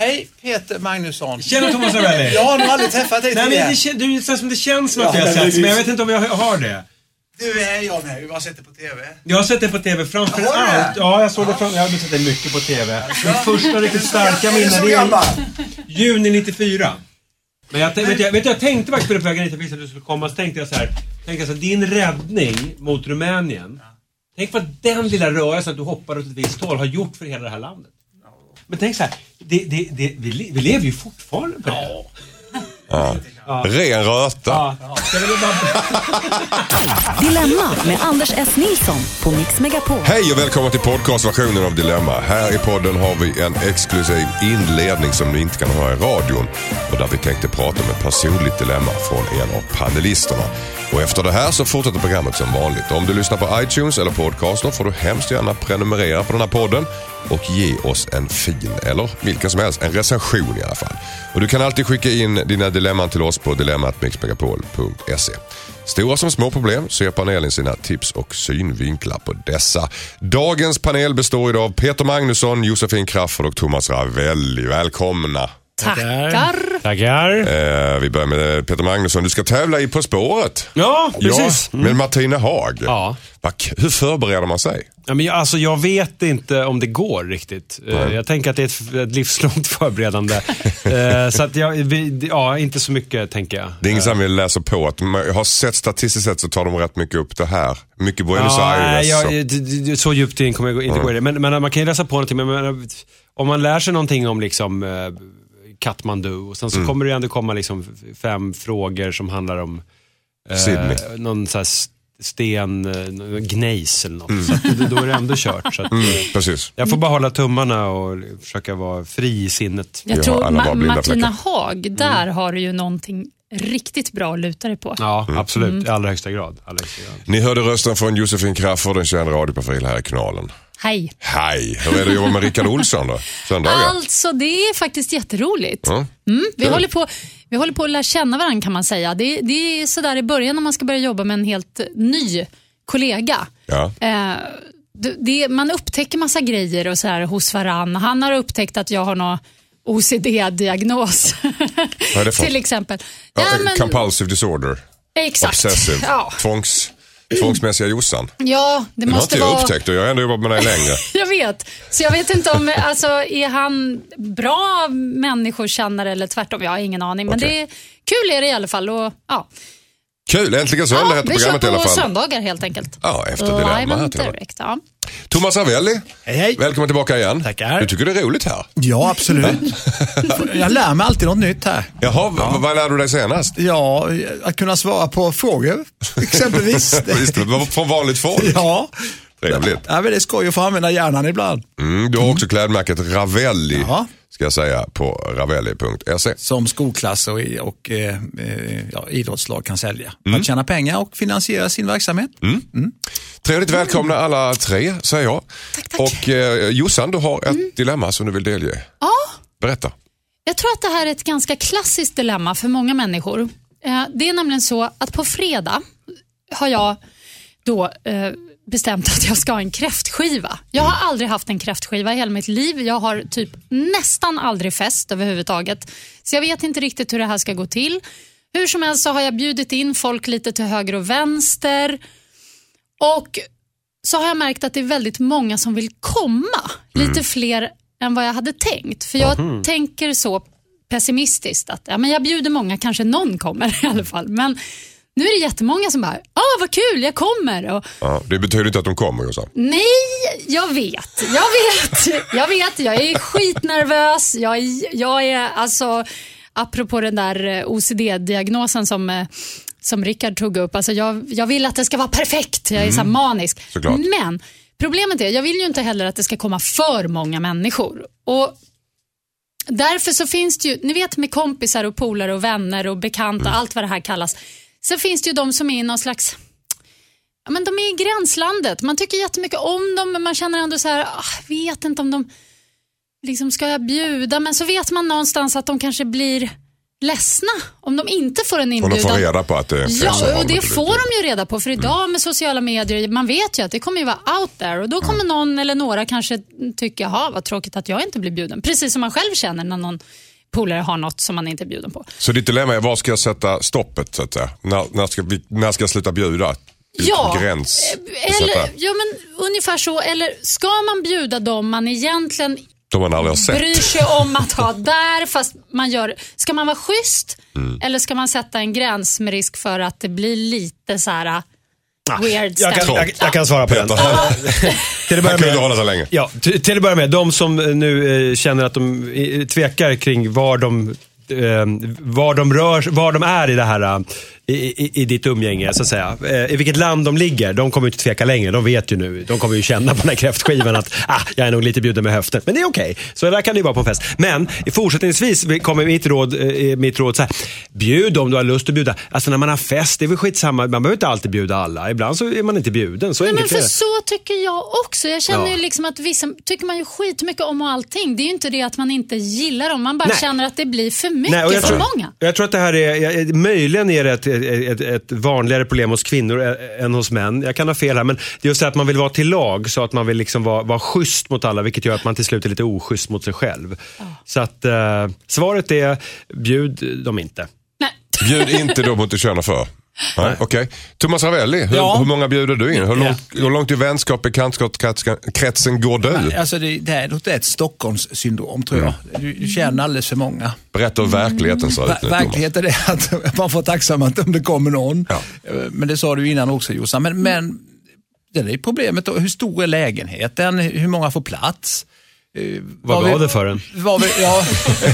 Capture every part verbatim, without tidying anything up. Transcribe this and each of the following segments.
Hej, Peter Magnusson. Tjena Thomas Ravelli. Jag har nog aldrig träffat dig tidigare. Nej, men det, du, det, som det känns som att ja, jag har sett, men jag vet inte om jag har det. Du är jag med, du har sett det på tv. Jag har sett det på tv framför ja, allt. Ja, jag såg det fram, jag har sett det mycket på tv. Min första riktigt starka minne det är juni nittiofyra. Men jag, vet, jag, vet, jag tänkte faktiskt på det på vägen hit, att du skulle komma, så tänkte jag så här, tänkte jag så här, din räddning mot Rumänien. Tänk på att den lilla rörelsen att du hoppar åt ett visst håll har gjort för hela det här landet. Men tänk så här, det, det, det, vi, vi lever ju fortfarande på det. Ja. Ja. Ja. Ren röta. Ja. Ja. Dilemma med Anders S. Nilsson på Mix Megapol. Hej och välkommen till podcastversionen av Dilemma. Här i podden har vi en exklusiv inledning som ni inte kan höra i radion. Och där vi tänkte prata om ett personligt dilemma från en av panelisterna. Och efter det här så fortsätter programmet som vanligt. Om du lyssnar på iTunes eller podcaster får du hemskt gärna prenumerera på den här podden och ge oss en fin, eller vilken som helst, en recension i alla fall. Och du kan alltid skicka in dina dilemman till oss på dilemma at mix megapol punkt se. Stora som små problem så ger panelen sina tips och synvinklar på dessa. Dagens panel består idag av Peter Magnusson, Josefin Crafoord och Thomas Ravelli. Välkomna! Tackar. Tackar. Eh, vi börjar med Peter Magnusson. Du ska tävla i På spåret. Ja, precis. Ja, med Martina Haag. Ja. Hur förbereder man sig? Ja, men jag, alltså, jag vet inte om det går riktigt. Mm. Jag tänker att det är ett, ett livslångt förberedande. uh, så att jag, vi, ja, inte så mycket tänker jag. Det är inget som vill läsa på. Att jag har sett statistiskt sett så tar de rätt mycket upp det här. Mycket Buenos ja, Aires. Ja, så. så djupt in kommer jag inte mm. gå i det. Men, men man kan ju läsa på någonting. Men, men, om man lär sig någonting om liksom... Uh, Kathmandu och sen så mm. kommer det ändå komma liksom fem frågor som handlar om eh, någon så här sten eh, gnejs eller något mm. så att, då är det ändå kört så att, mm, precis. Jag får bara hålla tummarna och försöka vara fri i sinnet. Jag tror Ma- Martina Haag där mm. har du ju någonting riktigt bra att luta dig på. Ja, mm. absolut, mm. i allra högsta grad, allra högsta grad. Ni hörde rösten från Josefin Crafoord, en känd radioprofil här i kanalen. Hej. Hej. Hur är det att jobba med Rickard Olsson då? Söndagar? Alltså det är faktiskt jätteroligt. Mm. Mm, vi, håller på, vi håller på att lära känna varandra kan man säga. Det, det är sådär i början när man ska börja jobba med en helt ny kollega. Ja. Eh, det, det, man upptäcker massa grejer och så här hos varann. Han har upptäckt att jag har någon O C D-diagnos. Vad är det för? Till exempel. Ja, ja, men, compulsive disorder. Exakt. Obsessive. Ja. Tvångs... Tvångsmässiga Jossan. Ja, det måste vara... vara... Jag har inte upptäckt och jag har ändå jobbat med dig längre. Jag vet. Så jag vet inte om, alltså, är han bra människokännare eller tvärtom? Jag har ingen aning. Men okay. det är kul är det i alla fall. Och, ja. Kul, äntligen söndag ja, heter programmet i alla fall. Vi kör på söndagar helt enkelt. Ja, efter Dilemma här till direkt, ja. Thomas Ravelli, hej, hej. Välkommen tillbaka igen. Tackar. Du tycker det är roligt här? Ja, absolut. Jag lär mig alltid något nytt här. Jaha, ja. Vad lärde du dig senast? Ja, att kunna svara på frågor, exempelvis. Visst, från vanligt folk. Ja. Trevligt. Ja, men det är skoj att få använda hjärnan ibland. Mm, du har också klädmärket Ravelli. Ja. Ska jag säga på ravelli punkt se. Som skolklass och, och eh, ja, idrottslag kan sälja. Mm. Att tjäna pengar och finansiera sin verksamhet. Mm. Mm. Trevligt välkomna alla tre, säger jag. Tack, tack. Och eh, Jossan, du har ett mm. dilemma som du vill delge. Ja. Berätta. Jag tror att det här är ett ganska klassiskt dilemma för många människor. Eh, det är nämligen så att på fredag har jag då... Eh, bestämt att jag ska ha en kräftskiva. Jag har aldrig haft en kräftskiva i hela mitt liv. Jag har typ nästan aldrig fest överhuvudtaget. Så jag vet inte riktigt hur det här ska gå till. Hur som helst så har jag bjudit in folk lite till höger och vänster. Och så har jag märkt att det är väldigt många som vill komma. Mm. Lite fler än vad jag hade tänkt. För jag mm. tänker så pessimistiskt att ja, men jag bjuder många, kanske någon kommer i alla fall. Men nu är det jättemånga som bara, ja ah, vad kul, jag kommer. Och, ja, det betyder inte att de kommer, Jossan. Nej, jag vet, jag vet, jag vet, jag är skitnervös. Jag är, jag är alltså, apropå den där O C D-diagnosen som, som Rickard tog upp. Alltså jag, jag vill att det ska vara perfekt, jag är mm. så manisk. Såklart. Men problemet är, jag vill ju inte heller att det ska komma för många människor. Och därför så finns det ju, ni vet med kompisar och polare och vänner och bekanta, mm. allt vad det här kallas. Så finns det ju de som är i någon slags, ja men de är i gränslandet. Man tycker jättemycket om dem men man känner ändå så här, ah, vet inte om de liksom ska jag bjuda. Men så vet man någonstans att de kanske blir ledsna om de inte får en inbjudan. Och de får reda på att det är en fest. Ja, och det får de ju reda på. För idag med sociala medier, man vet ju att det kommer ju vara out there. Och då kommer mm. någon eller några kanske tycka, jaha, vad tråkigt att jag inte blir bjuden. Precis som man själv känner när någon polare har något som man inte är bjuden på. Så ditt dilemma är, var ska jag sätta stoppet så att säga? När, när, ska, vi, när ska jag sluta bjuda? Ja, gräns eller, ja, men ungefär så. Eller ska man bjuda dem man egentligen man aldrig har sett. bryr sig om att ha där, fast man gör, ska man vara schysst mm. eller ska man sätta en gräns med risk för att det blir lite så här ah, weird jag kan, jag, jag kan svara på den. Till att börja med, hålla så länge. Ja, till, till att börja med, de som nu eh, känner att de eh, tvekar kring var de eh, var de rör, var de är i det här i, i, i ditt umgänge så att säga. Eh, I vilket land de ligger, de kommer ju inte tveka längre. De vet ju nu, de kommer ju känna på den här kräftskivan att ah, jag är nog lite bjuden med höften. Men det är okej, okay. Så där kan det ju vara på fest. Men fortsättningsvis kommer mitt råd, eh, mitt råd så här: bjud om du har lust att bjuda. Alltså när man har fest, det är väl skitsamma. Man behöver inte alltid bjuda alla. Ibland så är man inte bjuden. Så Nej, men för så tycker jag också. Jag känner ja. ju liksom att vissa tycker man ju skitmycket om och allting. Det är ju inte det att man inte gillar dem. Man bara Nej. känner att det blir för mycket. Nej, och jag för tror, många. Jag tror att det här är, jag, möjligen är det ett, ett, ett vanligare problem hos kvinnor än hos män. Jag kan ha fel här, men det är just det att man vill vara till lag, så att man vill liksom vara, vara schysst mot alla, vilket gör att man till slut är lite oschysst mot sig själv. Oh. Så att eh, svaret är, bjud dem inte. Nej. Bjud inte dem mot att köna för. Nej, okej. Okay. Thomas Ravelli, hur, ja. hur många bjuder du in? Hur långt, ja. hur långt i vänskap, bekantskapskretsen går du? Nej, alltså det, det är ett Stockholms syndrom, tror jag. Du, du känner alldeles för många. Berätta om verkligheten. Så Ver- verkligheten är att man får tacksamt om det kommer någon. Ja. Men det sa du innan också, Jossan. Men, men det är problemet då. Hur stor är lägenheten? Hur många får plats? Uh, vad var det för en? Var vi, ja.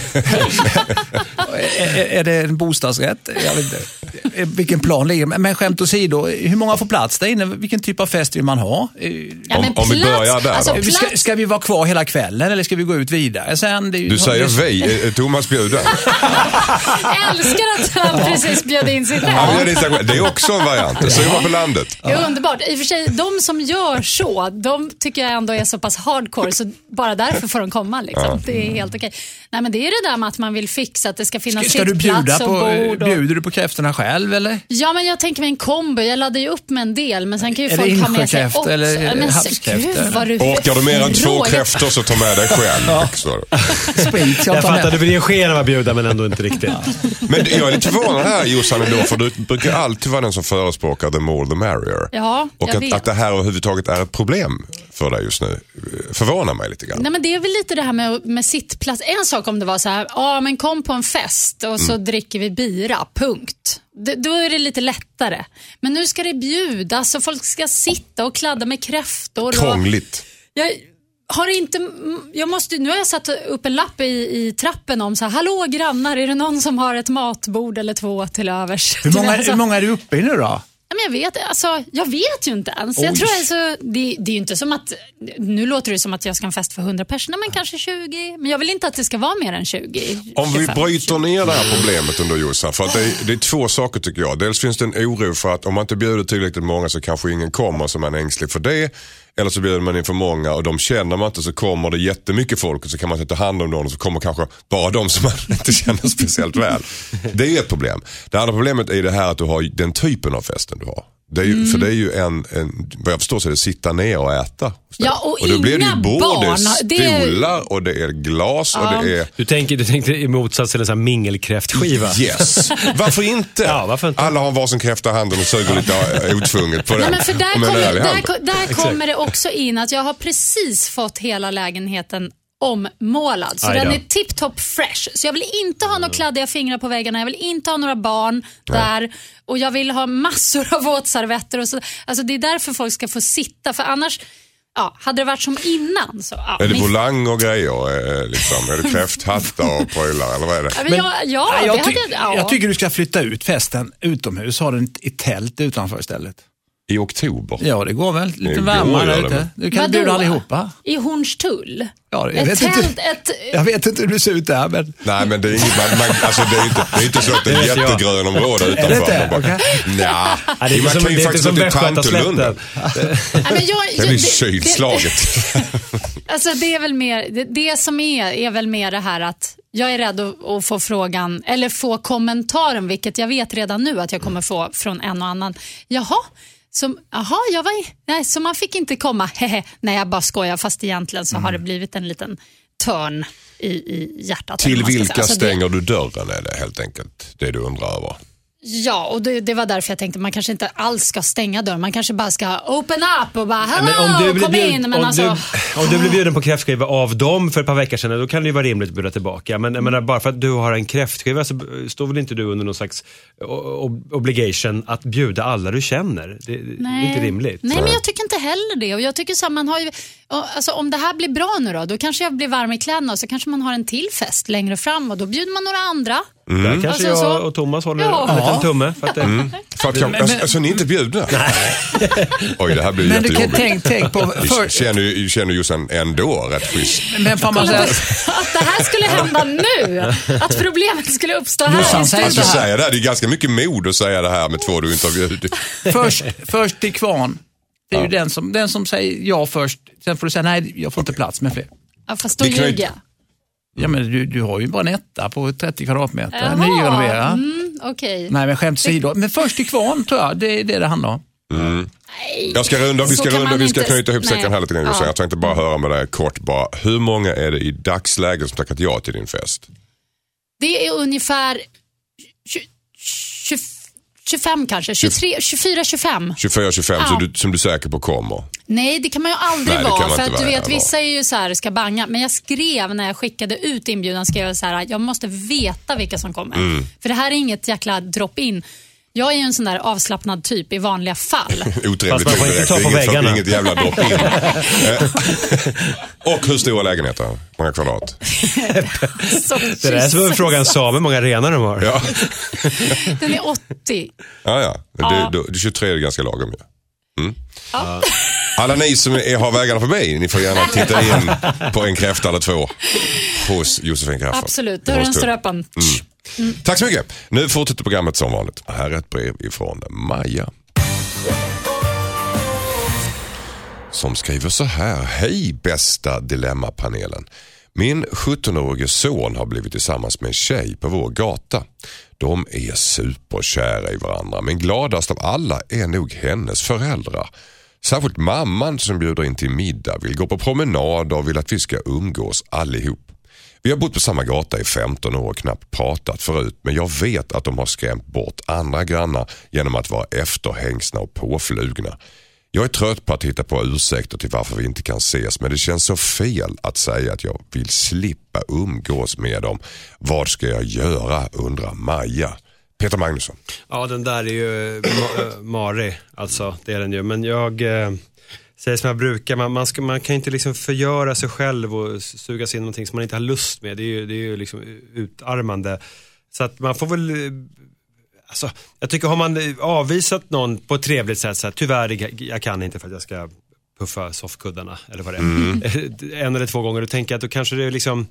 är, är det en bostadsrätt? Jag vet inte. Vilken plan ligger. Men skämt åsido, hur många får plats där inne? Vilken typ av fest vill man ha? Ja, om, om vi börjar där alltså, då. Ska, ska vi vara kvar hela kvällen eller ska vi gå ut vidare? Sen, det är ju, du säger det, vi, är Thomas bjuden? Jag älskar att han precis bjöd in sig där. Ja, det är också en variant. Det ser man på landet. Det är underbart. I och för sig, de som gör så, de tycker jag ändå är så pass hardcore, så bara därför får de komma. Liksom. Ja. Det är helt okej. Nej, men det är det där med att man vill fixa att det ska finnas ska, ska sittplats och bord. Och... Bjuder du på kräftorna själv eller? Ja, men jag tänker mig en kombo. Jag laddar ju upp med en del, men sen kan ju är folk ha med sig också. Eller men havskräftor? Du orkar du mer än två kräftor så ta med dig själv. Ja. Sprit, jag jag fattar, du vill ge sken av att bjuda men ändå inte riktigt. Ja. Men jag är lite förvånad här, Jossan, ändå, för du brukar alltid vara den som förespråkar the more the merrier. Ja, och att, att det här överhuvudtaget är ett problem för dig just nu förvånar mig lite grann. Nej, men det är väl lite det här med, med sittplats. En sak om det var så här, ja men kom på en fest och så mm. dricker vi bira, punkt. D- då är det lite lättare. Men nu ska det bjudas och folk ska sitta och kladda med kräftor. Krångligt. Och jag har inte, jag måste, nu har jag satt upp en lapp i, i trappen om så här, hallå grannar, är det någon som har ett matbord eller två till övers? Hur många, hur många är du uppe i nu då? Men jag vet, alltså, jag vet ju inte ens. Jag tror alltså, det, det är ju inte som att, nu låter det som att jag ska ha en fest för hundra personer, men kanske tjugo. Men jag vill inte att det ska vara mer än tjugo. Om vi bryter ner det här problemet under Jossan, för att det, är, det är två saker tycker jag. Dels finns det en oro för att om man inte bjuder tillräckligt många så kanske ingen kommer, så man är ängslig för det. Eller så bjuder man in för många och de känner man inte, så kommer det jättemycket folk och så kan man inte ta hand om någon och så kommer kanske bara de som man inte känner speciellt väl. Det är ett problem. Det andra problemet är det här att du har den typen av festen du har. Det är ju, mm. För det är ju en, en, vad jag förstår så är det sitta ner och äta. Ja, och, och då blir det ju bord, barn. det är stolar och det är glas ja. och det är... Du tänker, du tänkte i motsats till en sån här mingelkräftskiva. Yes. Varför inte? Ja, varför inte? Alla har varsin kräfta i handen och suger lite otvunget på den. Nej, men för där kommer, där, där kommer det också in att jag har precis fått hela lägenheten ommålad. Så Aj, den är tip-top fresh. Så jag vill inte ha några kladdiga fingrar på väggarna. Jag vill inte ha några barn där. Nej. Och jag vill ha massor av våtservetter. Och så. Alltså det är därför folk ska få sitta. För annars, ja, hade det varit som innan. Så, ja, är det volang och grejer? Liksom? Är det kräfthattar och prylar? Eller vad är det? Men, ja, ja, jag, det ty- hade, ja. jag tycker du ska flytta ut festen utomhus. Ha den i tält utanför istället. I oktober? Ja, det går väl lite varmare ute. Du kan bjuda allihopa. I Hornstull? Ja, jag, ett vet tält, inte, ett... jag vet inte hur det ser ut där. Men... Nej, men det är, inget, man, man, alltså, det är, inte, det är inte så att det är ett jättegrön område utanför. Är det inte? Okay. Nja, ja, det är man som, kan ju faktiskt inte ut Tantolunden. Det blir kylslaget. Alltså det är väl mer, det, det som är, är väl mer det här att jag är rädd att, att få frågan eller få kommentaren, vilket jag vet redan nu att jag kommer få från en och annan. Jaha, så, aha, jag var, nej, så man fick inte komma. Hehe. Nej, jag bara skojar, fast egentligen så mm. har det blivit en liten törn i, i hjärtat. Till vilka alltså, stänger det, du dörren är det helt enkelt det du undrar över? Ja, och det, det var därför jag tänkte man kanske inte alls ska stänga dörren. Man kanske bara ska open up och bara hello, men om du kom bjud, in. Men om, alltså, du, om du blev bjuden på kräftskiva av dem för ett par veckor sedan, då kan det ju vara rimligt att bjuda tillbaka. Men jag menar, bara för att du har en kräftskiva så står väl inte du under någon slags obligation att bjuda alla du känner. Det, det är inte rimligt. Nej, men jag tycker inte heller det. Och jag tycker så här, man har ju, alltså, om det här blir bra nu då, då kanske jag blir varm i kläderna och så kanske man har en till fest längre fram och då bjuder man några andra. Mm. Där kanske alltså, jag och Thomas håller ja. en liten tumme. För att, det... mm. för att jag, alltså, alltså ni är inte bjudna? Oj, det här blir men jättejobbigt. Tänk, tänk på, för... Känner, känner ju sen ändå rätt schysst. Men får man säga att det här skulle hända nu? Att problemet skulle uppstå här? Jag ska säga det här, det är ganska mycket mod att säga det här med två du inte har bjudit. Först, först till kvarn. Det är ja. ju den som, den som säger ja först. Sen får du säga nej, jag får inte plats med fler. Ja, fast då ljuger jag. Ja, men du, du har ju bara en etta på trettio kvadratmeter. Nyrenovera. Mm, okay. Nej, men skämt sidor. Men först till kvarn tror jag, det är det det handlar om. Mm. Jag ska runda, vi ska runda, vi ska inte... knyta ihop säcken här lite grann. Ja. Jag tänkte bara höra med dig kort bara. Hur många är det i dagsläget som tackat ja till din fest? Det är ungefär tjugofem kanske, tjugotre, tjugofyra, tjugofem. tjugofyra, tjugofem ja. Så du, som du är säker på kommer? Nej, det kan man ju aldrig Nej, vara. För att du vet, vissa är ju så här, ska banga. Men jag skrev när jag skickade ut inbjudan, skrev jag så här, jag måste veta vilka som kommer. Mm. För det här är inget jäkla drop-in. Jag är ju en sån där avslappnad typ i vanliga fall. Otrevligt. Man får inte ta på väggarna. Inget jävla drop-in. Och hur stora lägenheter? Många kvadrat? Det där är som frågan sa, hur många renar de har. Ja. Den är åttio. Ja, ja. Det, det, det tjugotre är ganska lagom. Ja. Mm. Ja. Alla ni som är, har vägarna förbi, ni får gärna titta in på en kräfta eller två hos Josefin Crafoord. Absolut, då är den står öppen. Mm. Mm. Tack så mycket. Nu fortsätter programmet som vanligt. Här är ett brev ifrån Maja. Som skriver så här. Hej bästa Dilemmapanelen. Min sjuttonårige son har blivit tillsammans med en tjej på vår gata. De är superkära i varandra, men gladast av alla är nog hennes föräldrar. Särskilt mamman som bjuder in till middag, vill gå på promenader och vill att vi ska umgås allihop. Vi har bott på samma gata i femton år och knappt pratat förut, men jag vet att de har skrämt bort andra grannar genom att vara efterhängsna och påflugna. Jag är trött på att hitta på ursäkter till varför vi inte kan ses, men det känns så fel att säga att jag vill slippa umgås med dem. Vad ska jag göra, undrar Maja. Peter Magnusson. Ja, den där är ju ma- Mari, alltså det är den ju. Men jag eh, säger som jag brukar, man, man, ska, man kan inte liksom förgöra sig själv och suga sig in någonting som man inte har lust med. Det är ju, det är ju liksom utarmande. Så att man får väl... Alltså, jag tycker har man avvisat någon på ett trevligt sätt så här, tyvärr jag kan inte för att jag ska puffa soffkuddarna eller vad det är. Mm. En eller två gånger, då tänker jag att då kanske det liksom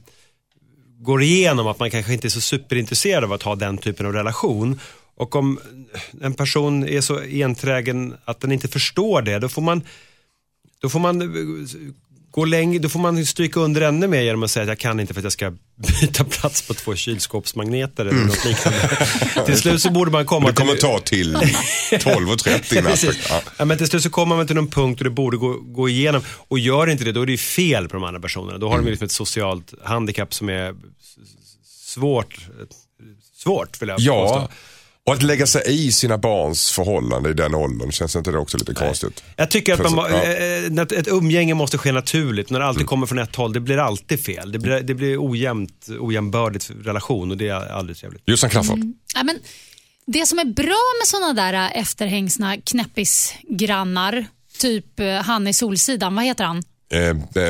går igenom att man kanske inte är så superintresserad av att ha den typen av relation. Och om en person är så enträgen att den inte förstår det, då får man då får man gå längre, då får man stryka under ännu mer genom att säga att jag kan inte för att jag ska byta plats på två kylskåpsmagneter eller mm. något liknande. Till slut så borde man komma det kommer till... ta till tolv och trettio ja. Ja, men till slut så kommer man till någon punkt och det borde gå, gå igenom. Och gör inte det, då är det ju fel på de andra personerna. Då har mm. de liksom ett socialt handikapp som är svårt svårt vill jag ja. påstå. Och att lägga sig i sina barns förhållande i den åldern, känns inte det också lite Nej. konstigt? Jag tycker att man, ja. ett, ett umgänge måste ske naturligt. När det alltid mm. kommer från ett håll, det blir alltid fel. Det blir, det blir ojämnt, ojämnbördigt relation och det är aldrig trevligt. Jossan Crafoord. Mm. Ja, men det som är bra med sådana där efterhängsna knäppisgrannar, typ han i Solsidan, vad heter han? Eh,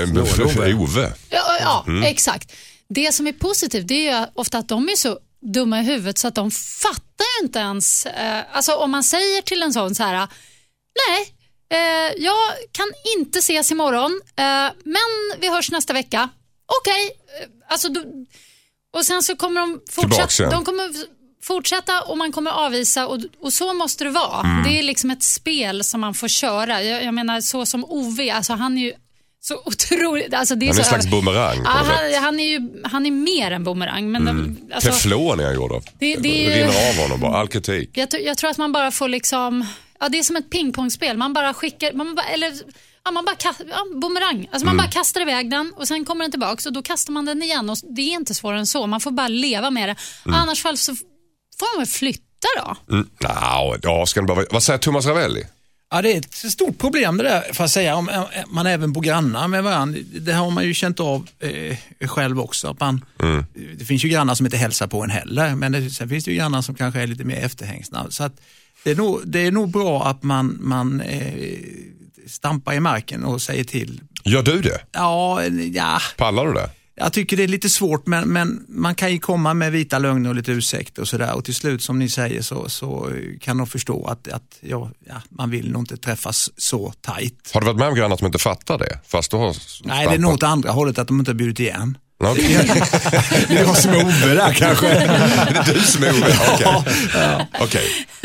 eh, Ove. Ja, ja mm. exakt. Det som är positivt, det är ju ofta att de är så dumma i huvudet så att de fattar ju inte ens eh, alltså om man säger till en sån så här nej, eh, jag kan inte ses imorgon eh, men vi hörs nästa vecka okej, okay. eh, alltså du, och sen så kommer de fortsätta de kommer fortsätta och man kommer avvisa och, och så måste det vara mm. det är liksom ett spel som man får köra jag, jag menar så som Ove, alltså han är ju så otroligt. Alltså det är han är så en slags bumerang. Ja, han, han, är ju, han är mer än bumerang. Men mm. de, alltså, Teflon är han gjord av. Det, det, det rinner av honom bara, all kritik. Jag, jag tror att man bara får liksom, ja, det är som ett pingpongspel. Man bara skickar, man bara, eller ja, man bara kast, ja, bumerang. Alltså man mm. bara kastar iväg den och sen kommer den tillbaka och då kastar man den igen och det är inte svårare än så. Man får bara leva med det. Mm. Annars fall så får man väl flytta då. Mm. No, ja, ska bara, vad säger Thomas Ravelli? Ja, det är ett stort problem det där, för att säga, om man även bor grannar med varandra. Det har man ju känt av eh, själv också. Att man, mm. Det finns ju grannar som inte hälsar på en heller, men det, sen finns det ju grannar som kanske är lite mer efterhängsna. Så att det är nog, det är nog bra att man, man eh, stampar i marken och säger till. Gör du det? Ja, ja. Pallar du det? Jag tycker det är lite svårt, men, men man kan ju komma med vita lögner och lite ursäkter och sådär. Och till slut, som ni säger, så, så kan de förstå att, att ja, ja, man vill nog inte träffas så tajt. Har du varit med om grannar som inte fattar det? Fast du har Nej, det är nog åt andra hållet, att de inte har bjudit igen. Okay. Det är jag som är Ove där kanske. Det är du som är Ove, okej. Ja, ja. Okay.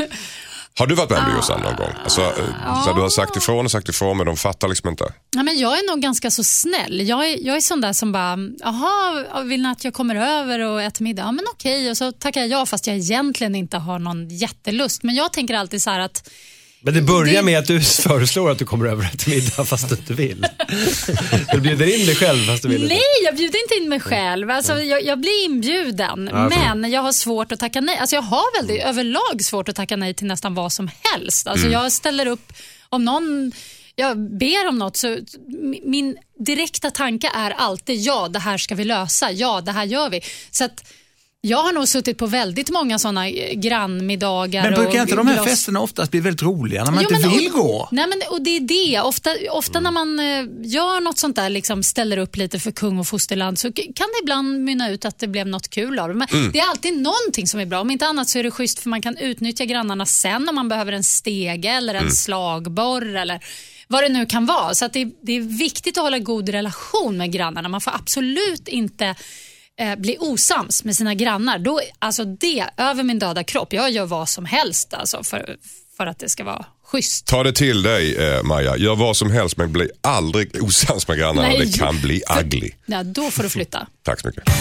Har du varit med om Jossan någon gång? Alltså, ja. Så du har sagt ifrån och sagt ifrån, men de fattar liksom inte. Ja, men jag är nog ganska så snäll. Jag är, jag är sån där som bara, jaha, vill ni att jag kommer över och äter middag? Ja, men okej. Och så tackar jag ja, fast jag egentligen inte har någon jättelust. Men jag tänker alltid så här att... Men det börjar det... med att du föreslår att du kommer över till middag fast du inte vill. Du bjuder in dig själv fast du vill inte. Nej, jag bjuder inte in mig själv. Alltså, jag, jag blir inbjuden. Ja, men jag har svårt att tacka nej. Alltså, jag har väldigt mm. överlag svårt att tacka nej till nästan vad som helst. Alltså, mm. jag ställer upp om någon... Jag ber om något, så min direkta tanke är alltid ja, det här ska vi lösa. Ja, det här gör vi. Så att... Jag har nog suttit på väldigt många sådana grannmiddagar. Men brukar och inte de här glas... festerna oftast bli väldigt roliga när man jo, inte men, vill och, gå? Nej, men och det är det. Ofta, ofta mm. när man eh, gör något sånt där, liksom ställer upp lite för kung och fosterland, så kan det ibland mynna ut att det blev något kul av det. Men mm. det är alltid någonting som är bra. Om inte annat så är det schysst, för man kan utnyttja grannarna sen om man behöver en stege eller en mm. slagborr eller vad det nu kan vara. Så att det, det är viktigt att hålla god relation med grannarna. Man får absolut inte eh, bli osams med sina grannar. Då, alltså det, över min döda kropp. Jag gör vad som helst alltså, för, för att det ska vara schysst. Ta det till dig, eh, Maja. Gör vad som helst, men bli aldrig osams med grannarna. Nej, det kan bli för, ugly. Ja, då får du flytta. Tack så mycket.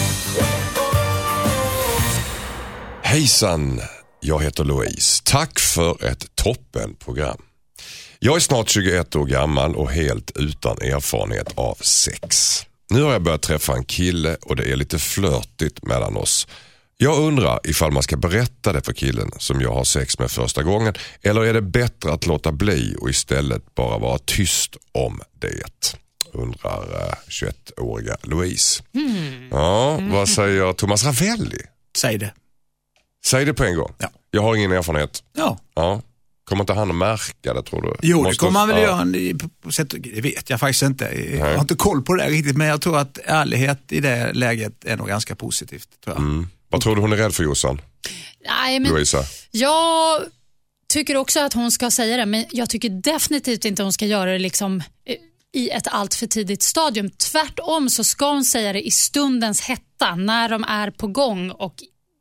Hejsan, jag heter Louise. Tack för ett toppenprogram. Jag är snart tjugoett år gammal och helt utan erfarenhet av sex. Nu har jag börjat träffa en kille och det är lite flörtigt mellan oss. Jag undrar ifall man ska berätta det för killen som jag har sex med första gången, eller är det bättre att låta bli och istället bara vara tyst om det? Undrar uh, tjugoettåriga Louise. Mm. Ja, vad säger Thomas Ravelli? Säg det. Säg det på en gång. Ja. Jag har ingen erfarenhet. Ja. Ja. Kommer inte han att märka det, tror du? Jo, Måste det kommer han väl ja. göra på sätt. Det vet jag faktiskt inte. Jag Nej. har inte koll på det riktigt, men jag tror att ärlighet i det läget är nog ganska positivt, tror jag. Mm. Vad tror du hon är rädd för, Jossan? Nej, men Louisa? Jag tycker också att hon ska säga det, men jag tycker definitivt inte hon ska göra det liksom i ett allt för tidigt stadium. Tvärtom så ska hon säga det i stundens hetta, när de är på gång och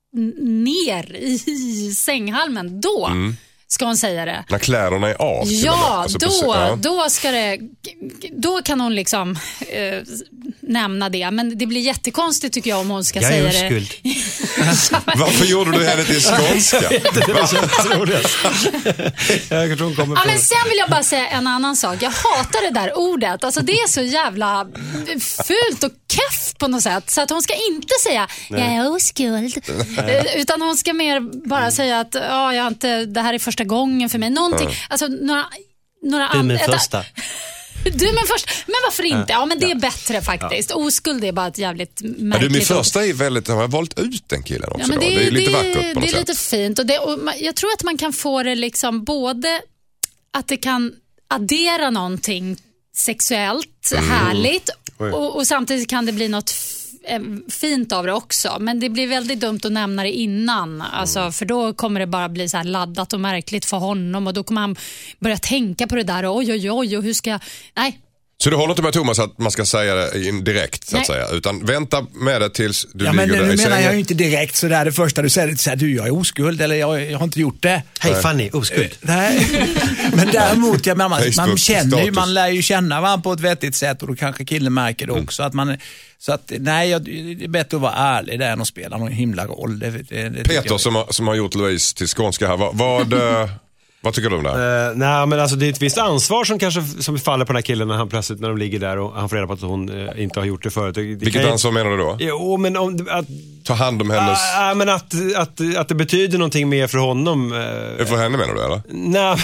ner i sänghalmen. Då mm. ska hon säga det. När kläderna är av. Ja, alltså, då, ja. då ska det då kan hon liksom eh, nämna det. Men det blir jättekonstigt tycker jag om hon ska jag säga är det. Varför gjorde du henne till skånska? Det var så roligt. Jag tror hon kommer på. Ja, men sen vill jag bara säga en annan sak. Jag hatar det där ordet. Alltså det är så jävla fult och keff på något sätt. Så att hon ska inte säga Nej. jag är oskuld. Utan hon ska mer bara säga att ja, jag har inte, det här är första gången för mig. Någonting. Mm. Alltså några, några Du är min första. Du men först, men varför inte? Ja, men det är bättre faktiskt. Ja. Oskuld är bara ett jävligt märkligt. Ja, du, min första är väldigt, har jag valt ut den killen också. Ja, men det, det är lite det, vackert på något Det är sätt. lite fint och, det, och jag tror att man kan få det liksom både att det kan addera någonting sexuellt mm. härligt och, och samtidigt kan det bli något f- fint av det också. Men det blir väldigt dumt att nämna det innan. Alltså, mm. för då kommer det bara bli så här laddat och märkligt för honom och då kommer han börja tänka på det där och oj oj oj och hur ska jag... Nej. Så du håller inte med Thomas att man ska säga det in direkt så att Nej. säga, utan vänta med det tills du Ja, ligger men där nu i menar sängen. jag ju inte direkt så där det första du säger, så här, du jag är oskuld eller jag, jag har inte gjort det. Hej Fanny, oskuld. Nej, men däremot, jag menar, man, man Facebook känner ju, status. man lär ju känna varandra på ett vettigt sätt och då kanske killen märker det också. Att man, så att nej, jag, det är bättre att vara ärlig där än att spela någon himla roll. Det, det, det Peter som har, som har gjort Louise till skånska här, vad, vad, eh, vad tycker du om det här? Uh, nej, men alltså det är ett visst ansvar som kanske som faller på den här killen när han plötsligt, när de ligger där och han får reda på att hon uh, inte har gjort det förut. Det, det Vilket kan, ansvar menar du då? Jo, men om att... Ta hand om hennes... Uh, men att, att, att det betyder någonting mer för honom. Uh, För henne menar du eller? nej,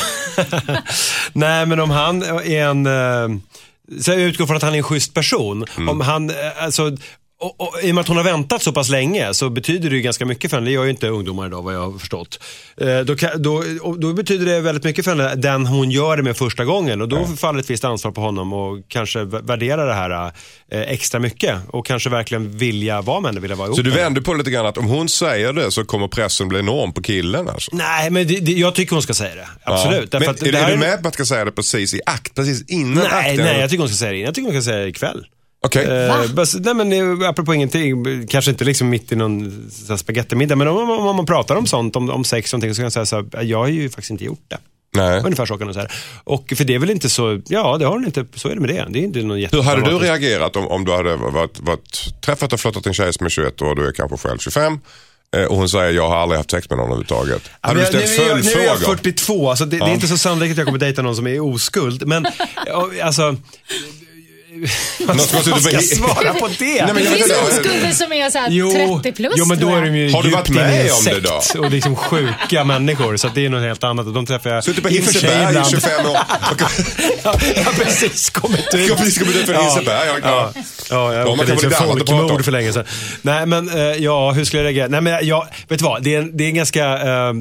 nej, men om han är en... Uh, så jag utgår från att han är en schysst person. Mm. Om han, uh, alltså... Och, och, i och med att hon har väntat så pass länge så betyder det ju ganska mycket för henne. Det gör ju inte ungdomar idag vad jag har förstått. Eh, då, då, då betyder det väldigt mycket för henne den hon gör det med första gången. Och då ja. faller ett visst ansvar på honom och kanske värdera det här eh, extra mycket. Och kanske verkligen vilja vara med henne, vilja vara ihop. Så du vänder på lite grann att om hon säger det så kommer pressen bli enorm på killen alltså? Nej, men det, det, jag tycker hon ska säga det. Absolut. Ja. Men att är, det här... är du med på att ska säga det precis i akt? Precis innan nej, akten? Nej, jag tycker hon ska säga det. Jag tycker hon ska säga det ikväll. Okej. Okay. Eh, bas, nej men apropå ingenting, kanske inte liksom mitt i någon så här, spagettimiddag, men om, om, om man pratar om sånt, om, om sex och någonting, så kan jag säga så här, jag har ju faktiskt inte gjort det. Nej. Ungefär så kan man säga. Och för det är väl inte så, ja det har hon inte, så är det med det. Det är inte någon jätte. Hur hade du reagerat om, om du hade varit, varit, träffat och flottat en tjej som är tjugoett år och du är kanske själv tjugofem? Och hon säger, jag har aldrig haft sex med någon överhuvudtaget. Ja, hade du ställt följdfrågor? Nu är jag fyrtiotvå, alltså det, ja. det är inte så sannolikt att jag kommer dejta någon som är oskuld. Men alltså... Vad ska jag svara på det? Nej, men det jag finns vet, oskulder som är så här jo, trettio plus. Jo, men då är de ju har du varit med om det då? Och liksom sjuka människor, så att det är något helt annat. Och de träffar jag... Suttit på Hinseberg i tjugofem år. ja, jag har precis kommit ut. Jag har precis kommit ut från Hinseberg. Ja, ja. ja, jag åkte dit för folkmord för länge sedan. Nej, men uh, ja, hur skulle jag reagera? Nej, men jag, vet du vad? Det är en, det är en ganska uh,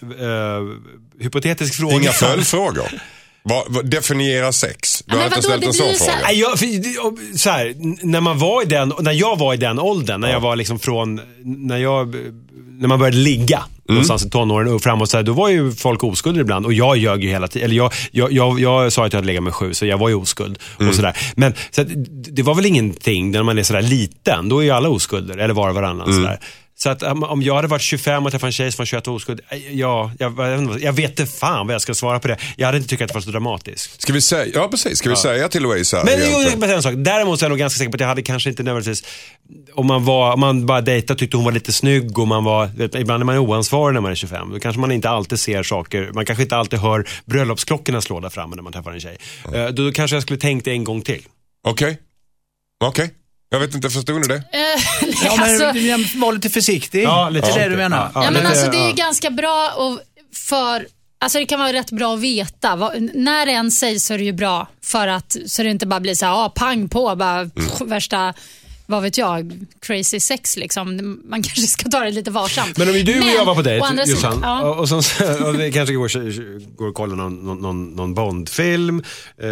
uh, hypotetisk fråga. Inga följdfrågor. Vad, vad definierar sex? Du ja, har inte ställt en sån fråga. Nej, jag, för, så här, när man var i den, när jag var i den åldern, när ja. jag var liksom från, när jag, när man började ligga mm. någonstans i tonåren och framåt, så här, då var ju folk oskulder ibland och jag ljög ju hela tiden, eller jag, jag, jag, jag sa att jag hade legat med sju, så jag var ju oskuld mm. och sådär. Men så att, det var väl ingenting när man är sådär liten, då är ju alla oskulder, eller var och varannan mm. sådär. Så att om jag hade varit tjugofem och träffat en tjej som var tjugoett och oskuld, ja, jag, jag vet inte fan vad jag ska svara på det. Jag hade inte tyckt att det var så dramatiskt. Ska vi säga, ja precis, ska vi ja. säga till Louise här? Men jo, jag bara säga en sak. Däremot så är jag nog ganska säker på att jag hade kanske inte nödvändigtvis, om man var, om man bara dejtade, tyckte hon var lite snygg och man var, vet, ibland är man oansvarig när man är tjugofem. Då kanske man inte alltid ser saker, man kanske inte alltid hör bröllopsklockorna slå där framme när man träffar en tjej. Mm. Då kanske jag skulle tänkt det en gång till. Okej, okay. okej. Okay. Jag vet inte, förstod ni det? Uh, nej, ja, men alltså, var lite försiktig. Ja, lite. Det är Ja, det du menar. Ja, ja, men alltså det är ju ganska bra och för, alltså det kan vara rätt bra att veta. Vad, när det än sägs så är det ju bra för att, så det inte bara blir så här, ah, pang på, bara mm. pff, värsta, vad vet jag, crazy sex liksom. Man kanske ska ta det lite varsamt. Men om du och jag var på dejt, Jossan, ja. och, och, så, och vi kanske går, går och kollar någon, någon, någon Bondfilm, eh,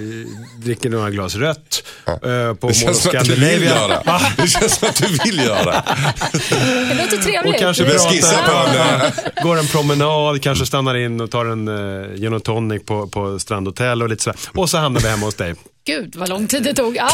dricker några glas rött ja. eh, på det känns som att du vill göra det. Det känns som att du vill göra det. Det låter trevligt. Och kanske pratar, på en, går en promenad, kanske stannar in och tar en uh, gin och tonic på, på strandhotell och lite sådär. Och så hamnar vi hemma hos dig. Gud, vad lång tid det tog. Ja.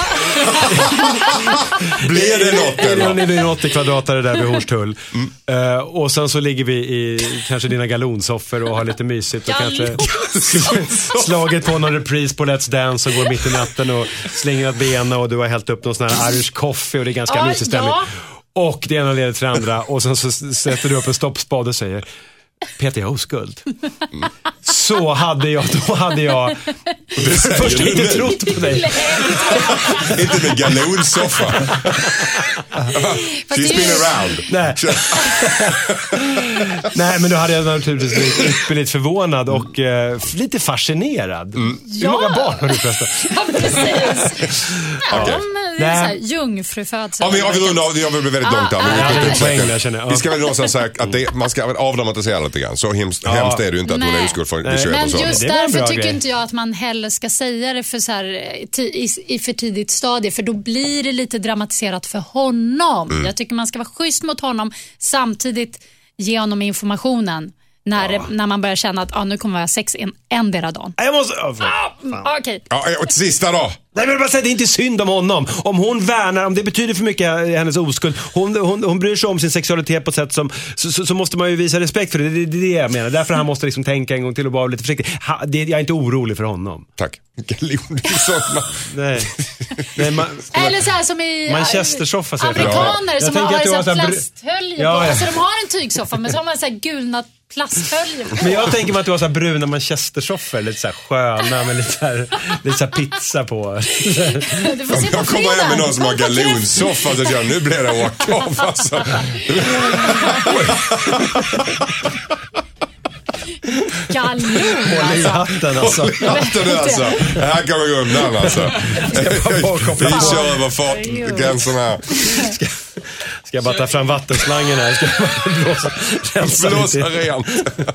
Blir det något eller? Det blir åttio kvadratare där vid Hornstull. Mm. Uh, och sen så ligger vi i kanske dina galonsoffer och har lite mysigt och kanske slagit på någon repris på Let's Dance och går mitt i natten och slänger ett bena och du har hällt upp någon sån här Irish coffee och det är ganska ja, mysig stämning. Ja. Och det ena leder till det andra och sen så sätter du upp en stoppspad och säger: Peter, jag har oskuld. Mm. Så hade jag, då hade jag först inte trott på dig. Inte med galonsoffa. She's been around. Nej. Nej, men då hade jag naturligtvis blivit, blivit förvånad och uh, lite fascinerad. Mm. Hur många ja. barn har du förresten? Ja, precis. Ja, okay. det är så här, jungfrufödsel. Ja, men jag vill runda av, jag vill bli väldigt ah, långt där. ah, Men ah, poäng, jag känner, ja. Vi ska väl någonstans säga att det, man ska avdramatisera lite grann. Så hemskt, ja. hemskt är det ju inte att Nej. hon är oskuld för tjugoett Men och så. just det därför tycker grej. inte jag att man heller ska säga det för så här, i, i för tidigt stadie, för då blir det lite dramatiserat för honom. Mm. Jag tycker man ska vara schysst mot honom, samtidigt ge honom informationen när, ja. när man börjar känna att ah, nu kommer jag ha sex en, en dera dagen. Jag måste... Oh, ah, Okej. Okay. Ja, och till sista då. Nej, men bara säga, det är inte synd om honom. Om hon värnar, om det betyder för mycket hennes oskuld, hon, hon, hon bryr sig om sin sexualitet på ett sätt som, så, så, så måste man ju visa respekt för det. Det är det, det jag menar. Därför han måste liksom tänka en gång till och vara lite försiktig. Ha, det, jag är inte orolig för honom. Tack. Nej. Nej, man, Eller så här som i Manchestersoffa, säger jag. amerikaner som har, har så plasthölje ja, på. ja. Alltså de har en tygsoffa men så har man så här gulna plasthölje på. Men jag tänker mig att du har så här bruna manchestersoffor, lite så här sköna med lite så här, lite så här pizza på. Du får se på jag kommer hem med någon som har galonsoffa så jag, nu blir det åka av alltså. Galon Håll i hatten alltså. Håll i hatten alltså. Här kan vi gå undan alltså. Vi kör över fartgränsen här. Ska, ska jag bara ta fram vattenslangen här? Ska jag blåsa, rensa blåsa rent.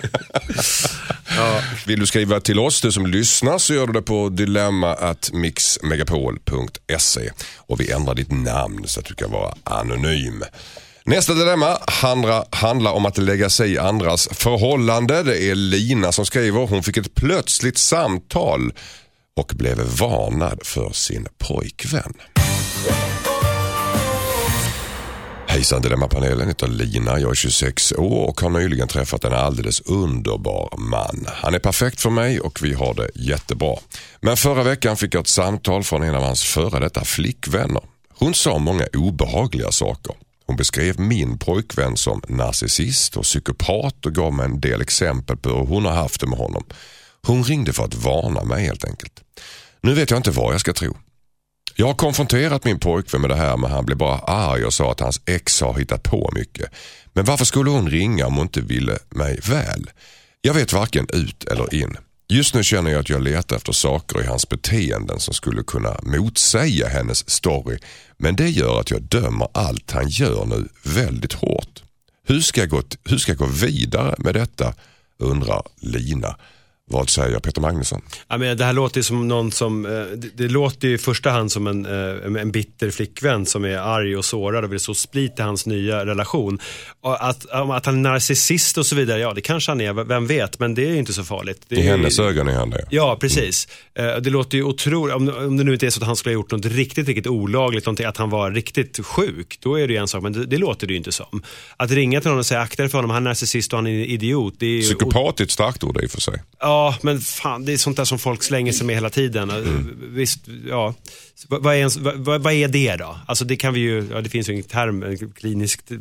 Ja. Vill du skriva till oss, du som lyssnar, så gör du det på dilemma at mixmegapol punkt se. Och vi ändrar ditt namn så att du kan vara anonym. Nästa dilemma handlar, handlar om att lägga sig i andras förhållande. Det är Lina som skriver. Hon fick ett plötsligt samtal och blev varnad för sin pojkvän. Hejsan Dilemma-panelen, heter Lina, jag är tjugosex år och har nyligen träffat en alldeles underbar man. Han är perfekt för mig och vi har det jättebra. Men förra veckan fick jag ett samtal från en av hans före detta flickvänner. Hon sa många obehagliga saker. Hon beskrev min pojkvän som narcissist och psykopat och gav mig en del exempel på hur hon har haft det med honom. Hon ringde för att varna mig helt enkelt. Nu vet jag inte vad jag ska tro. Jag har konfronterat min pojkvän med det här, men han blev bara arg och sa att hans ex har hittat på mycket. Men varför skulle hon ringa om hon inte ville mig väl? Jag vet varken ut eller in. Just nu känner jag att jag letar efter saker i hans beteenden som skulle kunna motsäga hennes story. Men det gör att jag dömer allt han gör nu väldigt hårt. Hur ska jag gå, hur ska jag gå vidare med detta, undrar Lina. Vad säger Peter Magnusson? Ja, men det här låter ju som någon som, det, det låter ju i första hand som en, en bitter flickvän som är arg och sårad och vill så splita hans nya relation. Och att, att han är narcissist och så vidare, ja det kanske han är, vem vet, men det är ju inte så farligt. Det är I hennes ju, ögon är han det. Ja, precis. Mm. Det låter ju otroligt, om, om det nu inte är så att han skulle ha gjort något riktigt, riktigt olagligt, någonting, att han var riktigt sjuk, då är det ju en sak, men det, det låter det ju inte som. Att ringa till honom och säga, akta dig för honom, han är narcissist och han är en idiot. Det är ju, psykopat är ett starkt ord i och för sig. Ja, men fan, det är sånt där som folk slänger sig med hela tiden. Mm. Visst, ja. Vad är, ens, vad, vad är det då? Alltså det kan vi ju, ja, det finns ju en term, kliniskt.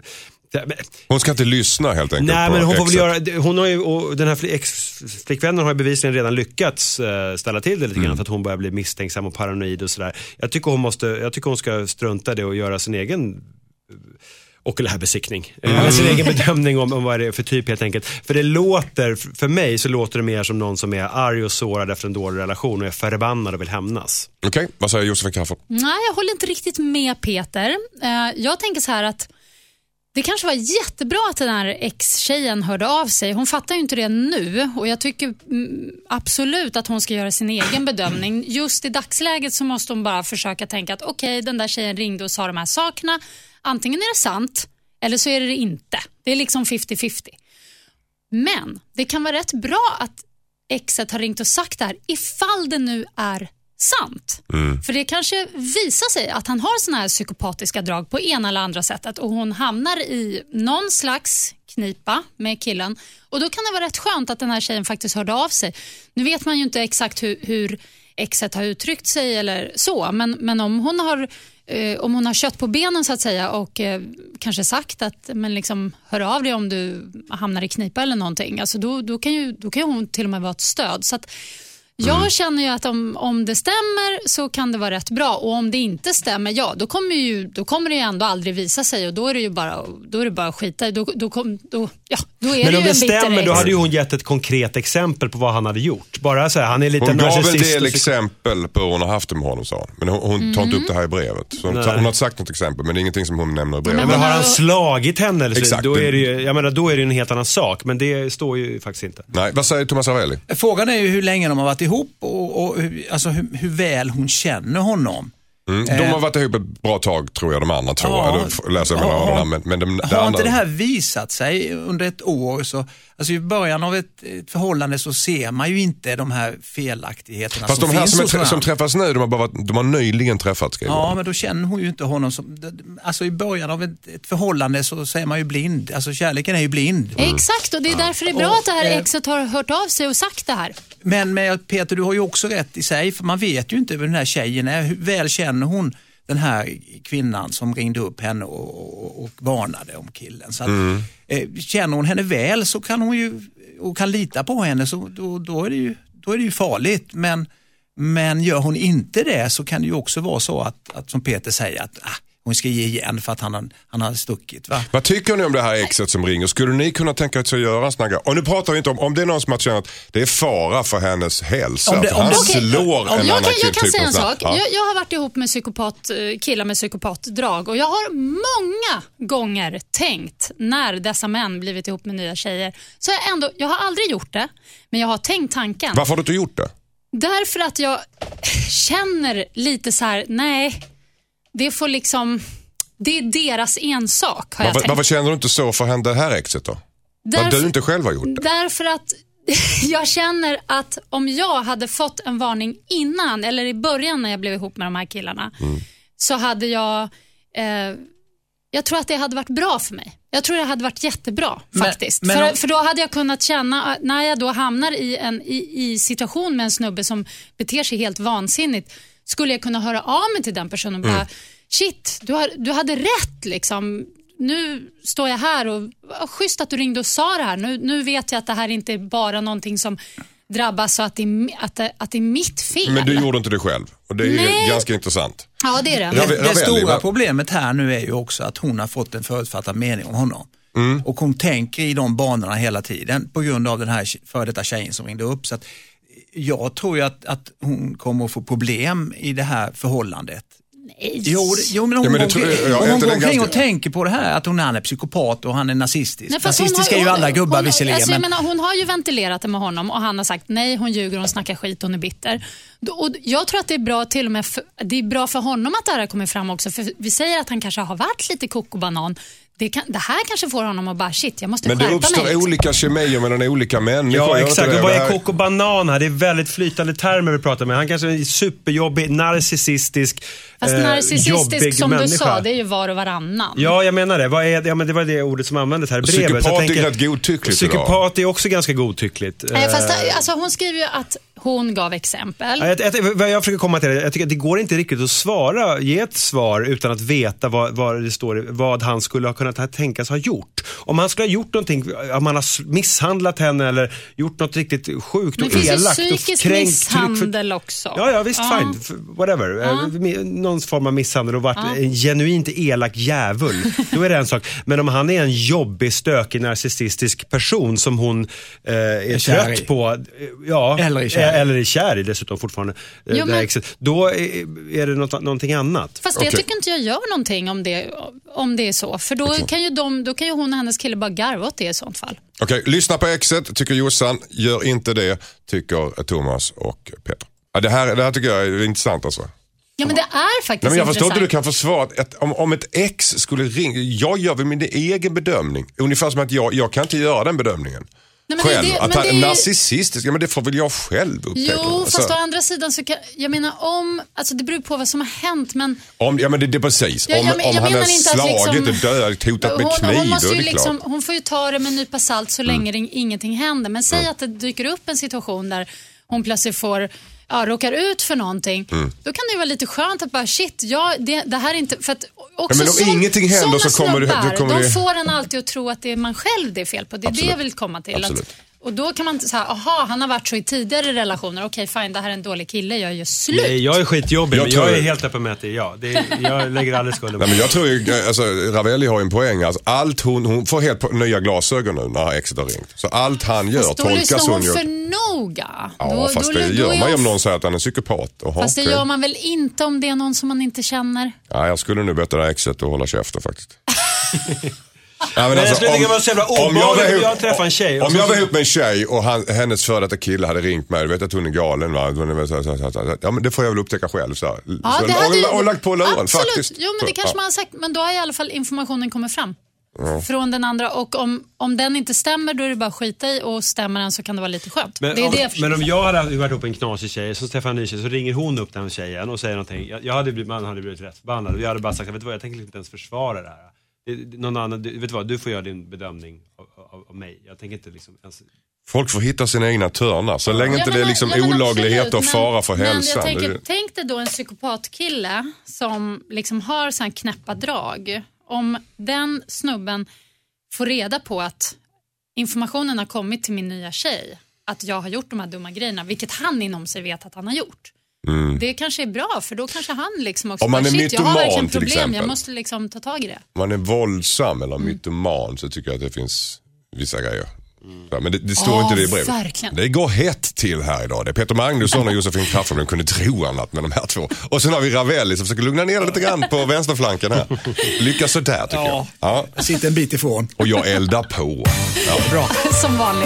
Hon ska inte lyssna helt enkelt. Nej, på men hon får exet. väl göra, hon har ju, och den här ex-flickvännen har ju bevisligen redan lyckats ställa till det lite grann, mm. för att hon börjar bli misstänksam och paranoid och sådär. Jag tycker hon måste, jag tycker hon ska strunta det och göra sin egen okulärbesiktning. Mm. Sin egen bedömning om, om vad det är för typ helt enkelt. För det låter, för mig så låter det mer som någon som är arg och sårad efter en dålig relation och är förbannad och vill hämnas. Okej, okay. Vad säger Josefin Crafoord? Nej, jag håller inte riktigt med Peter. Jag tänker så här att det kanske var jättebra att den här ex-tjejen hörde av sig. Hon fattar ju inte det nu och jag tycker absolut att hon ska göra sin egen bedömning. Just i dagsläget så måste hon bara försöka tänka att okej, okay, den där tjejen ringde och sa de här sakerna. Antingen är det sant eller så är det inte. Det är liksom femtio femtio. Men det kan vara rätt bra att exet har ringt och sagt det här ifall det nu är sant. Mm. För det kanske visar sig att han har såna här psykopatiska drag på ena eller andra sättet och hon hamnar i någon slags knipa med killen. Och då kan det vara rätt skönt att den här tjejen faktiskt hörde av sig. Nu vet man ju inte exakt hur, hur exet har uttryckt sig eller så, men, men om hon har eh, om hon har kött på benen så att säga och eh, kanske sagt att men liksom, hör av dig om du hamnar i knipa eller någonting, alltså då, då, kan ju, då kan ju hon till och med vara ett stöd. Så att jag mm. känner ju att om, om det stämmer så kan det vara rätt bra, och om det inte stämmer, ja då kommer, ju, då kommer det ju ändå aldrig visa sig och då är det ju bara, då är det bara skita då, då, kom, då, ja, då är men det om ju det en bitter stämmer ex. Då hade ju hon gett ett konkret exempel på vad han hade gjort. Bara så här, han är lite hon gav en del och... exempel på hur hon har haft det med honom, sa hon. Men hon, hon mm. tar inte upp det här i brevet. Så hon, hon har inte sagt något exempel, men det är ingenting som hon nämner i brevet. Men, men har han slagit henne eller så, exakt, då är det ju, jag menar, då är det en helt annan sak, men det står ju faktiskt inte. Nej, vad säger Thomas Ravelli? Frågan är ju hur länge de har varit ihop och, och hur, alltså hur, hur väl hon känner honom. Mm. De har varit ihop ett bra tag, tror jag, de andra två. Ja, Eller läser jag mellan ja, men, men de, har det andra... inte det här visat sig under ett år? Så, alltså i början av ett, ett förhållande så ser man ju inte de här felaktigheterna. Fast som de här finns som, är, som träffas nu, de har, bara varit, de har nyligen träffats. Ja, de. Men då känner hon ju inte honom som... Alltså i början av ett, ett förhållande så säger man ju blind. Alltså kärleken är ju blind. Mm. Exakt, och det är därför det är bra och, att det här exet har hört av sig och sagt det här. Men med Peter, du har ju också rätt i sig, för man vet ju inte hur den här tjejen är. Hur väl känner hon den här kvinnan som ringde upp henne och, och, och varnade om killen. Så att, mm. eh, känner hon henne väl så kan hon ju, och kan lita på henne, så då, då, är, det ju, då är det ju farligt. Men, men gör hon inte det så kan det ju också vara så att, att som Peter säger, att ah, hon ska ge igen för att han har, han har stuckit. Va? Vad tycker ni om det här exet som ringer? Skulle ni kunna tänka er att göra en snagga? Och nu pratar vi inte om, om det är någon som har känt att det är fara för hennes hälsa. Det, att han det, slår okay. en jag annan kan, kill. Jag kan typ säga en sak. Ja. Jag, jag har varit ihop med psykopat, killar med psykopatdrag och jag har många gånger tänkt när dessa män blivit ihop med nya tjejer. Så jag, ändå, jag har aldrig gjort det, men jag har tänkt tanken. Varför har du inte gjort det? Därför att jag känner lite så här, nej, det får liksom... Det är deras ensak, har jag Var, tänkt. varför känner du inte så för henne det här exet då? Därför, Vad du inte själv har gjort det? Därför att jag känner att om jag hade fått en varning innan, eller i början när jag blev ihop med de här killarna, mm. så hade jag... Eh, jag tror att det hade varit bra för mig. Jag tror det hade varit jättebra faktiskt. Men, men, för, för då hade jag kunnat känna, när jag då hamnar i en i, i situation med en snubbe som beter sig helt vansinnigt, skulle jag kunna höra av mig till den personen och bara... Mm. Shit, du, har, du hade rätt liksom. Nu står jag här och schysst att du ringde och sa det här. Nu, nu vet jag att det här inte är bara någonting som drabbas så att det, är, att, det, att det är mitt fel. Men du gjorde inte det själv och det är Nej. ganska intressant. Ja, det är det. Det, det stora problemet här nu är ju också att hon har fått en förutfattad mening om honom. Mm. Och hon tänker i de banorna hela tiden på grund av den här för detta tjejen som ringde upp. Så att jag tror ju att, att hon kommer att få problem i det här förhållandet. Nej. Jo, jo, men hon, ja, men går, jag, jag, hon går omkring ganska... och tänker på det här att hon är psykopat och han är nazistisk. Nej, Nazistiska har, är ju alla gubbar hon, visserligen. Alltså, men... jag menar, hon har ju ventilerat det med honom och han har sagt nej, hon ljuger, hon snackar skit, hon är bitter. Och jag tror att det är bra till och med för, det är bra för honom att det här kommer fram också. För vi säger att han kanske har varit lite kokobanan. Det, kan, det här kanske får honom att bara shit, jag måste skärpa mig. Men det uppstår mig. olika kemier mellan olika människor. Ja, exakt. Och vad är kokobanan här? Det är väldigt flytande termer vi pratar med. Han kanske är superjobbig, narcissistisk, Fast narcissistisk eh, som människa. Du sa, det är ju var och varannan. Ja, jag menar det. Vad är det? Ja, men det var det ordet som användes här i brevet. Psykopat tänker, är rätt godtyckligt Psykopat idag. Är också ganska godtyckligt. Nej, fast alltså, hon skriver ju att hon gav exempel. Jag, jag, vad jag försöker komma till, jag tycker att det går inte riktigt att svara, ge ett svar utan att veta vad, vad det står, vad han skulle ha kunnat tänkas ha gjort. Om han skulle ha gjort någonting, om han har misshandlat henne eller gjort något riktigt sjukt och elakt. Men det finns ju psykisk misshandel för, också. Ja, ja visst, ja. Fine. Whatever. Ja. Någon form av misshandel och varit ja. en genuint elak jävul. Då är det en sak. Men om han är en jobbig, stökig, narcissistisk person som hon eh, är trött i. på. Ja, eller i kär. Eller i kär i dessutom fortfarande. Jo, men, då är, är det något, någonting annat. Fast det okay. tycker inte jag gör någonting om det, om det är så. För då, okay. kan ju de, då kan ju hon och hennes kille bara garva åt det i sånt fall. Okej, okay, lyssna på exet, tycker Jossan. Gör inte det, tycker Thomas och Peter. Ja, det, här, det här tycker jag är intressant alltså. Ja, men det är faktiskt Nej, men jag intressant. förstår inte du kan försvara att om, om ett ex skulle ringa, jag gör väl min egen bedömning. Ungefär som att jag, jag kan inte göra den bedömningen. Nej, själv, det, att han är narcissistisk, ja, men det får väl jag själv upptäcka. Jo, alltså. Fast å andra sidan så kan, jag menar om, alltså det beror på vad som har hänt, men... Om, ja men det, det är precis, ja, om, jag, om jag han har liksom, slagit och dödat, hotat med kniv, hon, måste då är ju det liksom, klart. hon får ju ta det med en nypa salt så mm. länge det, ingenting händer, men säg mm. att det dyker upp en situation där hon plötsligt får... Ja, råkar ut för någonting, mm. då kan det ju vara lite skönt att bara shit, ja, det, det här är inte, för att också ja, men om så, ingenting händer så kommer du, du kommer de du... får en alltid att tro att det är man själv det är fel på, det är Absolut. det jag vill komma till. Att, och då kan man inte säga, aha, han har varit så i tidigare relationer, okej okay, fine, det här är en dålig kille, jag gör slut. Nej, jag är skitjobbig, jag, men jag tror... är helt öppen med att det är jag. Det är, jag lägger aldrig skulden på. Nej, men jag tror ju, alltså, Ravelli har ju en poäng, alltså, allt hon, hon får helt nya glasögon nu när exet har ringt. Så allt han gör fast tolkas hon ju. för noga. Ja, då, fast då, det då, gör då man ju jag... om någon säger att han är psykopat. Och fast det gör man väl inte om det är någon som man inte känner? Ja, jag skulle nu bättre det här exet och hålla käften faktiskt. Ja, men men alltså, jag, om, var så jävla om jag var ihop, jag träffade en tjej. Om så, jag var ihop med en tjej och han, hennes före detta kille hade ringt mig, vet att hon är galen, va? Ja, men det får jag väl upptäcka själv. Så. Ja, så, det hade och, ju, och lagt på luren absolut. faktiskt. Jo, men det kanske ja. man har sagt. Men då har i alla fall informationen kommit fram. Ja. Från den andra. Och om, om den inte stämmer, då är det bara att skita i. Och stämmer den så kan det vara lite skönt. Men, det är om, det jag men om jag hade varit upp en knasig tjej, så träffar en ny tjej, så ringer hon upp den tjejen och säger någonting. Jag, jag hade blivit, man hade blivit rätt förbannad. Jag hade bara sagt, vet du vad, jag tänker inte ens försvara det här. Det, någon annan, du, vet du vad, du får göra din bedömning av, av, av mig. Jag tänker inte liksom ens... Folk får hitta sina egna törnar. Så länge ja, inte det är liksom ja, olaglighet och fara för men, hälsan. Men jag tänker, tänk dig då en psykopatkille som liksom har sån knäppa drag. Om den snubben får reda på att informationen har kommit till min nya tjej, att jag har gjort de här dumma grejerna, vilket han inom sig vet att han har gjort. Mm. Det kanske är bra, för då kanske han liksom också... Om man är shit, mytoman, jag har verkligen problem, till exempel. Jag måste liksom ta tag i det. Om man är våldsam eller mm. mytoman, så tycker jag att det finns vissa grejer. Mm. Men det, det står oh, inte det i brevet. Verkligen. Det går hett till här idag. Det är Peter Magnusson och Josefin Crafoord. De kunde tro annat med de här två. Och sen har vi Ravelli som försöker lugna ner lite grann på vänsterflanken här. Lyckas sådär tycker ja, jag. Ja. Jag sitter en bit ifrån. Och jag eldar på. Ja. Bra. Som vanligt.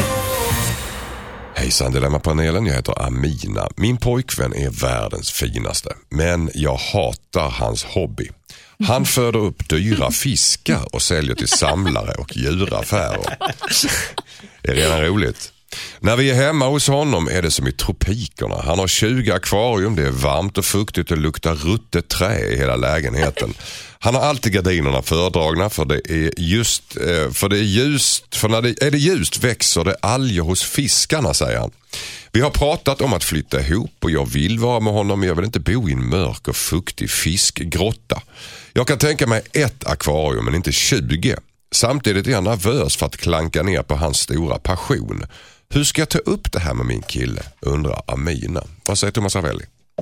Hejsan Dilemma-panelen, jag heter Amina. Min pojkvän är världens finaste, men jag hatar hans hobby. Han föder upp dyra fiskar och säljer till samlare och djuraffärer. Det är redan roligt. När vi är hemma hos honom är det som i tropikerna. Han har tjugo akvarium, det är varmt och fuktigt och luktar ruttet trä i hela lägenheten. Han har alltid gardinerna fördragna för det är just för det är ljust, för när det är det ljust växer det alger hos fiskarna, säger han. Vi har pratat om att flytta ihop och jag vill vara med honom, men jag vill inte bo i en mörk och fuktig fiskgrotta. Jag kan tänka mig ett akvarium men inte tjugo. Samtidigt är jag nervös för att klanka ner på hans stora passion. Hur ska jag ta upp det här med min kille? Undrar Amina. Vad säger Thomas Ravelli?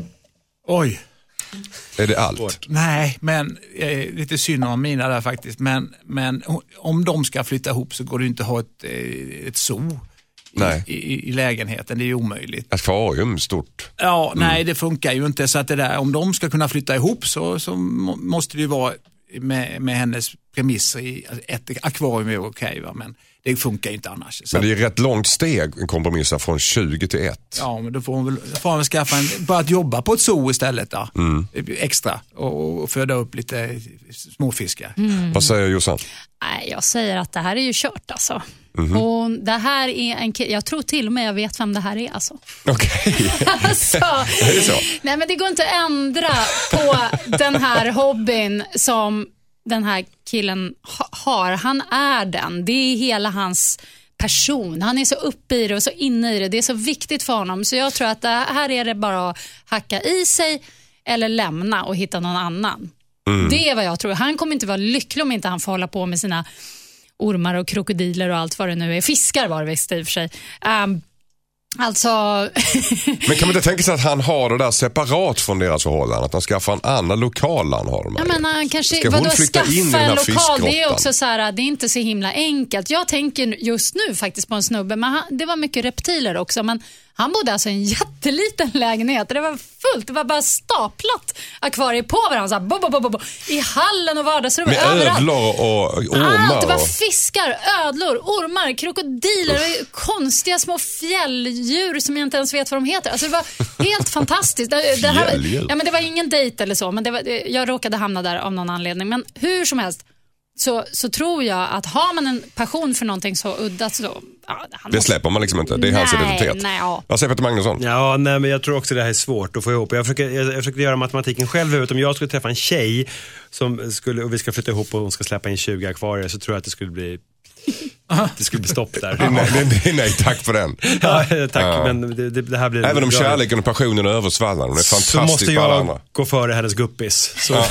Oj. Är det allt? Nej, men eh, lite synd om Amina där faktiskt. Men, men om de ska flytta ihop så går det inte att ha ett, eh, ett zoo nej. I, i, i lägenheten. Det är ju omöjligt. Akvarium stort. Ja, mm. nej det funkar ju inte. Så att det där, om de ska kunna flytta ihop så, så måste det ju vara med, med hennes premisser i ett akvarium är okej, va? Men det funkar ju inte annars. Så men det är rätt långt steg en kompromissa från tjugo till ett. Ja, men då får hon väl, får hon väl skaffa en, bara att jobba på ett zoo istället då. Mm. Extra och, och föda upp lite småfiskar. Mm. Vad säger Jossan? Nej, jag säger att det här är ju kört alltså. Mm-hmm. Och det här är en k- jag tror till och med jag vet vem det här är alltså. Okej. Okay. alltså, är det så? Nej, men det går inte att ändra på den här hobbyn som den här killen ha- har. Han är den. Det är hela hans person. Han är så uppe i det och så inne i det. Det är så viktigt för honom. Så jag tror att det här är det bara att hacka i sig eller lämna och hitta någon annan. Mm. Det är vad jag tror. Han kommer inte vara lycklig om inte han får hålla på med sina ormar och krokodiler och allt vad det nu är. Fiskar var det visst i och för sig. Um, alltså... Men kan man inte tänka sig att han har det där separat från deras förhållanden? Att han skaffar en annan lokal han har dem. Ja, men han kanske, ska vadå, hon flytta skaffa in i den här en lokal? fiskgrottan? Det är också så här, det är inte så himla enkelt. Jag tänker just nu faktiskt på en snubbe, men han, det var mycket reptiler också, men han bodde alltså i en jätteliten lägenhet. Det var fullt, det var bara staplat akvarier på varandra så här, bo, bo, bo, bo, i hallen och vardagsrummet. Med överallt. ödlor och ormar. Allt, det var och... fiskar, ödlor, ormar, krokodiler och konstiga små fjälldjur som jag inte ens vet vad de heter. Alltså det var helt fantastiskt. Det, det, här, ja, men det var ingen dejt eller så, men det var, jag råkade hamna där av någon anledning. Men hur som helst så, så tror jag att har man en passion för någonting så udda så... Ja, det måste... släpper man liksom inte. Det är nej, hans identitet. Nej, ja. Vad säger Peter Magnusson? Ja, nej, men jag tror också det här är svårt att få ihop. Jag försöker, jag, jag försöker göra matematiken själv ut. Om jag skulle träffa en tjej som skulle, och vi ska flytta ihop och hon ska släppa in tjugo akvarier, så tror jag att det skulle bli... Det skulle bli stopp där. Det är nej, det är nej, tack för den. Ja, tack, ja. Men det, det, det här blir... Även om bra. Kärleken och passionen översvallar, de är fantastiskt. Så måste jag gå före hennes guppis. Så, ja.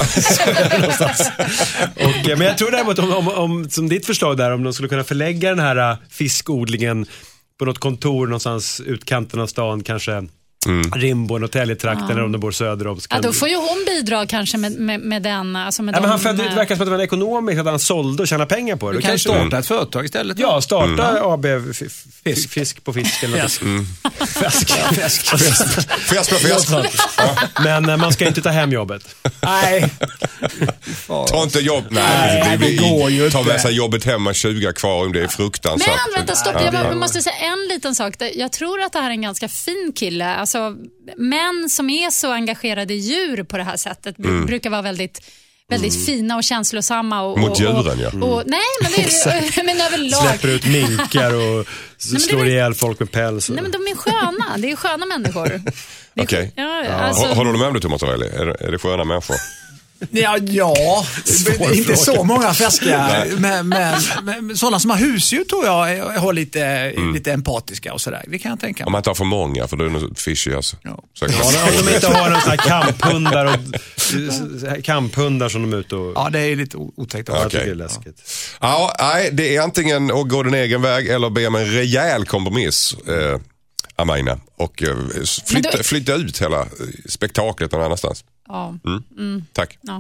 så, och, men jag tror däremot om, om, om, som ditt förslag där, om de skulle kunna förlägga den här fiskodlingen på något kontor någonstans utkanten av stan, kanske Mm. Rimbo, Norrtäljetrakten, ja. Om de bor söder om. Ja, då får ju hon bidra kanske med, med, med den. Alltså med ja, de, men han födde, med... det verkar som att det var en ekonomisk, att han sålde och tjäna pengar på det. Du kan kanske starta ett företag istället. Ja, starta mm. A B f- fisk. fisk på fisk eller något. Mm. Fisk. Fisk. Fisk på fisk. Ja. Men man ska inte ta hem jobbet. Nej. Ta inte jobb. Nej, Nej det, blir, det går ju ta med sig jobbet hemma tjugo kvar om det är fruktansvärt. Men vänta, stopp. Jag måste säga en liten sak. Jag tror att det här är en ganska fin kille. Alltså, män som är så engagerade i djur på det här sättet mm. brukar vara väldigt väldigt mm. fina och känslosamma och, mot djuren, ja. Och, och, nej, men, det är, men överlag släpper ut minkar och nej, slår ihjäl folk med päls. Och... Nej, men de är sköna. Det är sköna människor. Okej. Okay. Ja, ja. alltså... Håller du med om det, Thomas Ravelli? Är, är det sköna människor? Ja, ja. Det är inte så många färska, men, men, men sådana som har husdjur tror jag har lite, mm. lite empatiska och sådär. Det kan jag tänka mig. Om man inte har för många, för det är något fishy alltså. Ja. Så ja, om de inte har en sån här kamphundar och kamphundar som de är ute och... Ja, det är lite otäckt. Okay. Det är läskigt. Ja, nej, det är antingen att gå din egen väg eller be om en rejäl kompromiss. Eh, Amina, och eh, flytta, då... flytta ut hela spektaklet någon annanstans. Ja. Mm. Mm. Tack. Ja.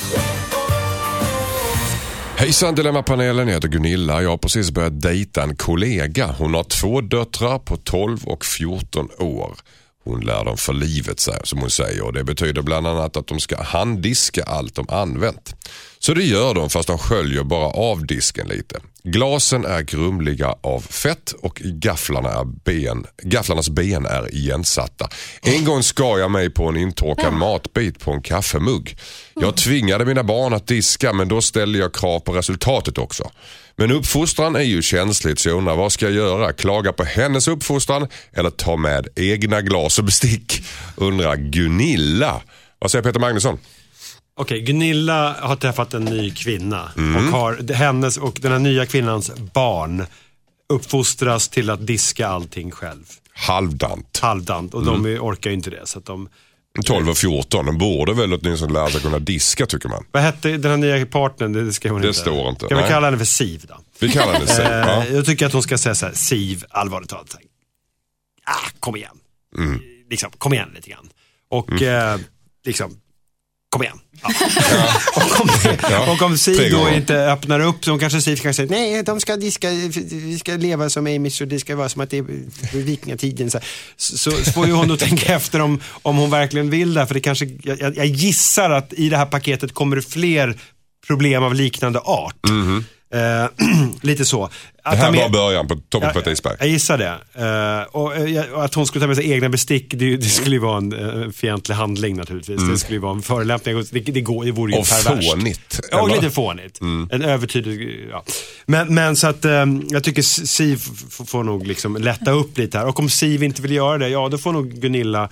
Hejsan Dilemma-panelen, jag heter Gunilla. Jag har precis börjat dejta en kollega. Hon har två döttrar på tolv och fjorton år. Hon lär dem för livet, som hon säger. Och det betyder bland annat att de ska handdiska allt de använt. Så det gör de, fast de sköljer bara av disken lite. Glasen är grumliga av fett och gafflarna är ben, gafflarnas ben är igensatta. En gång skar jag mig på en intorkad matbit på en kaffemugg. Jag tvingade mina barn att diska, men då ställde jag krav på resultatet också. Men uppfostran är ju känsligt, så jag undrar, vad ska jag göra? Klaga på hennes uppfostran eller ta med egna glas och bestick? Undrar Gunilla. Vad säger Peter Magnusson? Okej, Gunilla har träffat en ny kvinna mm. och har hennes och den här nya kvinnans barn uppfostras till att diska allting själv. Halvdant. Halvdant, och mm. de orkar ju inte det, så att de... tolv och fjorton, de borde väl åtminstone lära sig kunna diska, tycker man. Vad hette den här nya partnern? Det ska hon det inte. står inte. Kan vi kalla henne för Siv då? Vi kallar henne Siv, ja. Jag tycker att hon ska säga så här: Siv, allvarligt talat. Ah, kom igen. Mm. Liksom, kom igen lite grann. Och mm. eh, liksom, kom igen. Ja. Ja. och, om, ja. och om Siv då inte öppnar upp, så kanske Siv kan säga nej, de ska diska, vi ska leva som Amish och det ska vara som att det är vikingatiden. Så, så, så får ju hon då tänka efter om, om hon verkligen vill det, för det kanske, jag, jag gissar att i det här paketet kommer det fler problem av liknande art. Mm-hmm. Uh, lite så. Att det här med, var början på toppen på ett isberg. Jag gissar det. Uh, och, och att hon skulle ta med sig egna bestick, det, det skulle ju vara en uh, fientlig handling naturligtvis. Mm. Det skulle ju vara en förolämpning. Det, det, går, det vore ju och perverst. fånigt. Ja, och lite fånigt. Mm. En övertydlig, ja. Men, men så att um, jag tycker Siv f- får nog liksom lätta upp lite här. Och om Siv inte vill göra det, ja då får nog Gunilla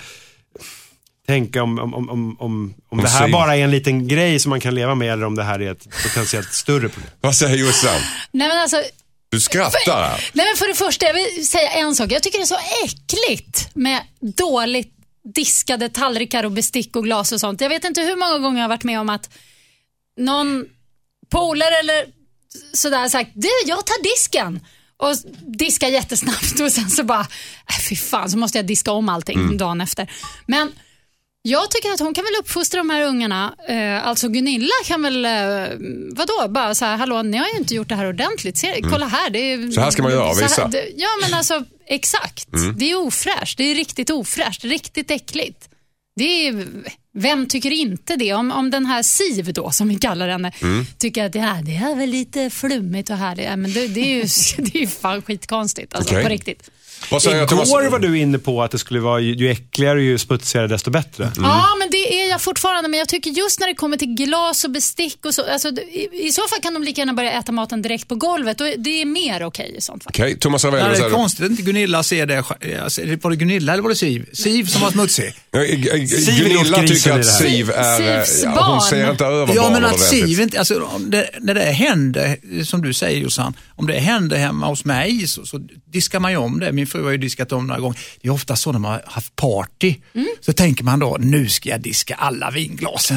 tänka om, om, om, om, om, om det här Siv bara är en liten grej som man kan leva med, eller om det här är ett potentiellt större problem. Vad säger Jossan? Nej, men alltså, du skrattar. För, nej, men för det första, jag vill säga en sak. Jag tycker det är så äckligt med dåligt diskade tallrikar och bestick och glas och sånt. Jag vet inte hur många gånger jag har varit med om att någon polare eller sådär sagt, du, jag tar disken. Och diskar jättesnabbt och sen så bara, äh, fy fan, så måste jag diska om allting mm. dagen efter. Men jag tycker att hon kan väl uppfostra de här ungarna. Eh, alltså Gunilla kan väl, eh, vadå, bara så här, hallå, ni har ju inte gjort det här ordentligt. Se, kolla här. Det är, så här ska man göra, visa. Här, det, ja, men alltså, exakt. Mm. Det är ofräscht, det är riktigt ofräscht, riktigt äckligt. Det är, vem tycker inte det? Om, om den här Siv då, som vi kallar henne, mm. tycker att ja, det är väl lite flummigt och här. Ja, men det, det, är ju, det är ju fan skitkonstigt, alltså, okay. På riktigt. Vad säger jag, Thomas? Igår var du inne på att det skulle vara ju, ju äckligare, ju smutsigare, desto bättre. Mm. Ja, men det är jag fortfarande. Men jag tycker just när det kommer till glas och bestick och så, alltså, i, i så fall kan de lika gärna börja äta maten direkt på golvet. Och det är mer okej okay, i sånt fall. Okej, okay. Thomas Ravelli. Ja, det är konstigt att inte Gunilla ser det. Var det Gunilla eller var det Siv? Siv som var smutsig. Ja, Gunilla tycker att Siv är... Ja, hon ser inte över ja, barnen. Men att Siv inte... Alltså, om det, när det händer, som du säger Jossan, om det händer hemma hos mig så, så diskar man ju om det. Min fru har ju diskat om några gånger. Det är ofta så när man har haft party. Mm. Så tänker man då, nu ska jag diska alla vinglasen.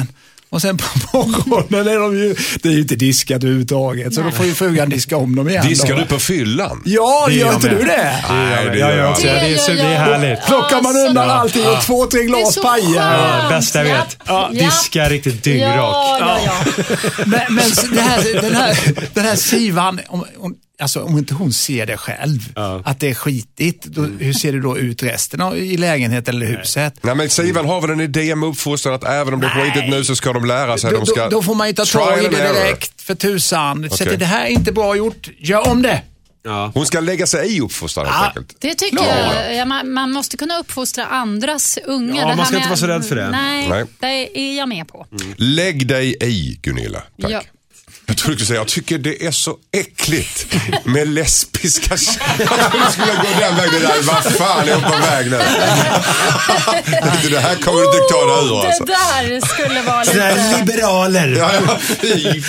Och sen på morgonen är de ju, det är ju inte diskat överhuvudtaget. Så Nej. Då får ju frugan diska om dem igen. Diskar då. du på fyllan? Ja, det gör inte du det? Nej, det gör jag också. Det är, det är härligt. Plockar man undan ja. allting och ja. två, tre glas pajer. Ja, bästa jag vet. Ja. Diska riktigt dyngrak. Ja, ja, ja. men men det här, den, här, den här Sivan, om, om, alltså, om inte hon ser det själv, ja. att det är skitigt, då, hur ser det då ut resten av, i lägenhet eller huset? Nej, men Sivan har väl en idé med uppfostran att även om det är Nej. skitigt nu så ska de lära sig. Då, de ska då, då får man ju ta tag i det direkt för tusan. Okay. Så det här är inte bra gjort, gör om det. Ja. Hon ska lägga sig i uppfostran helt ja, enkelt. Det tycker Klar. jag. Ja, man, man måste kunna uppfostra andras unga. Ja, det man ska med, inte vara så rädd för det. Nej, nej. det är jag med på. Mm. Lägg dig i, Gunilla. Tack. Ja. Jag tror du säga, jag tycker det är så äckligt med lesbiska kärlek. skulle jag gå den vägen där. Vad fan är jag på väg nu? Det här kommer du inte ta dig ur alltså. Det där skulle vara lite... Sådär liberaler. Ja, ja, fy.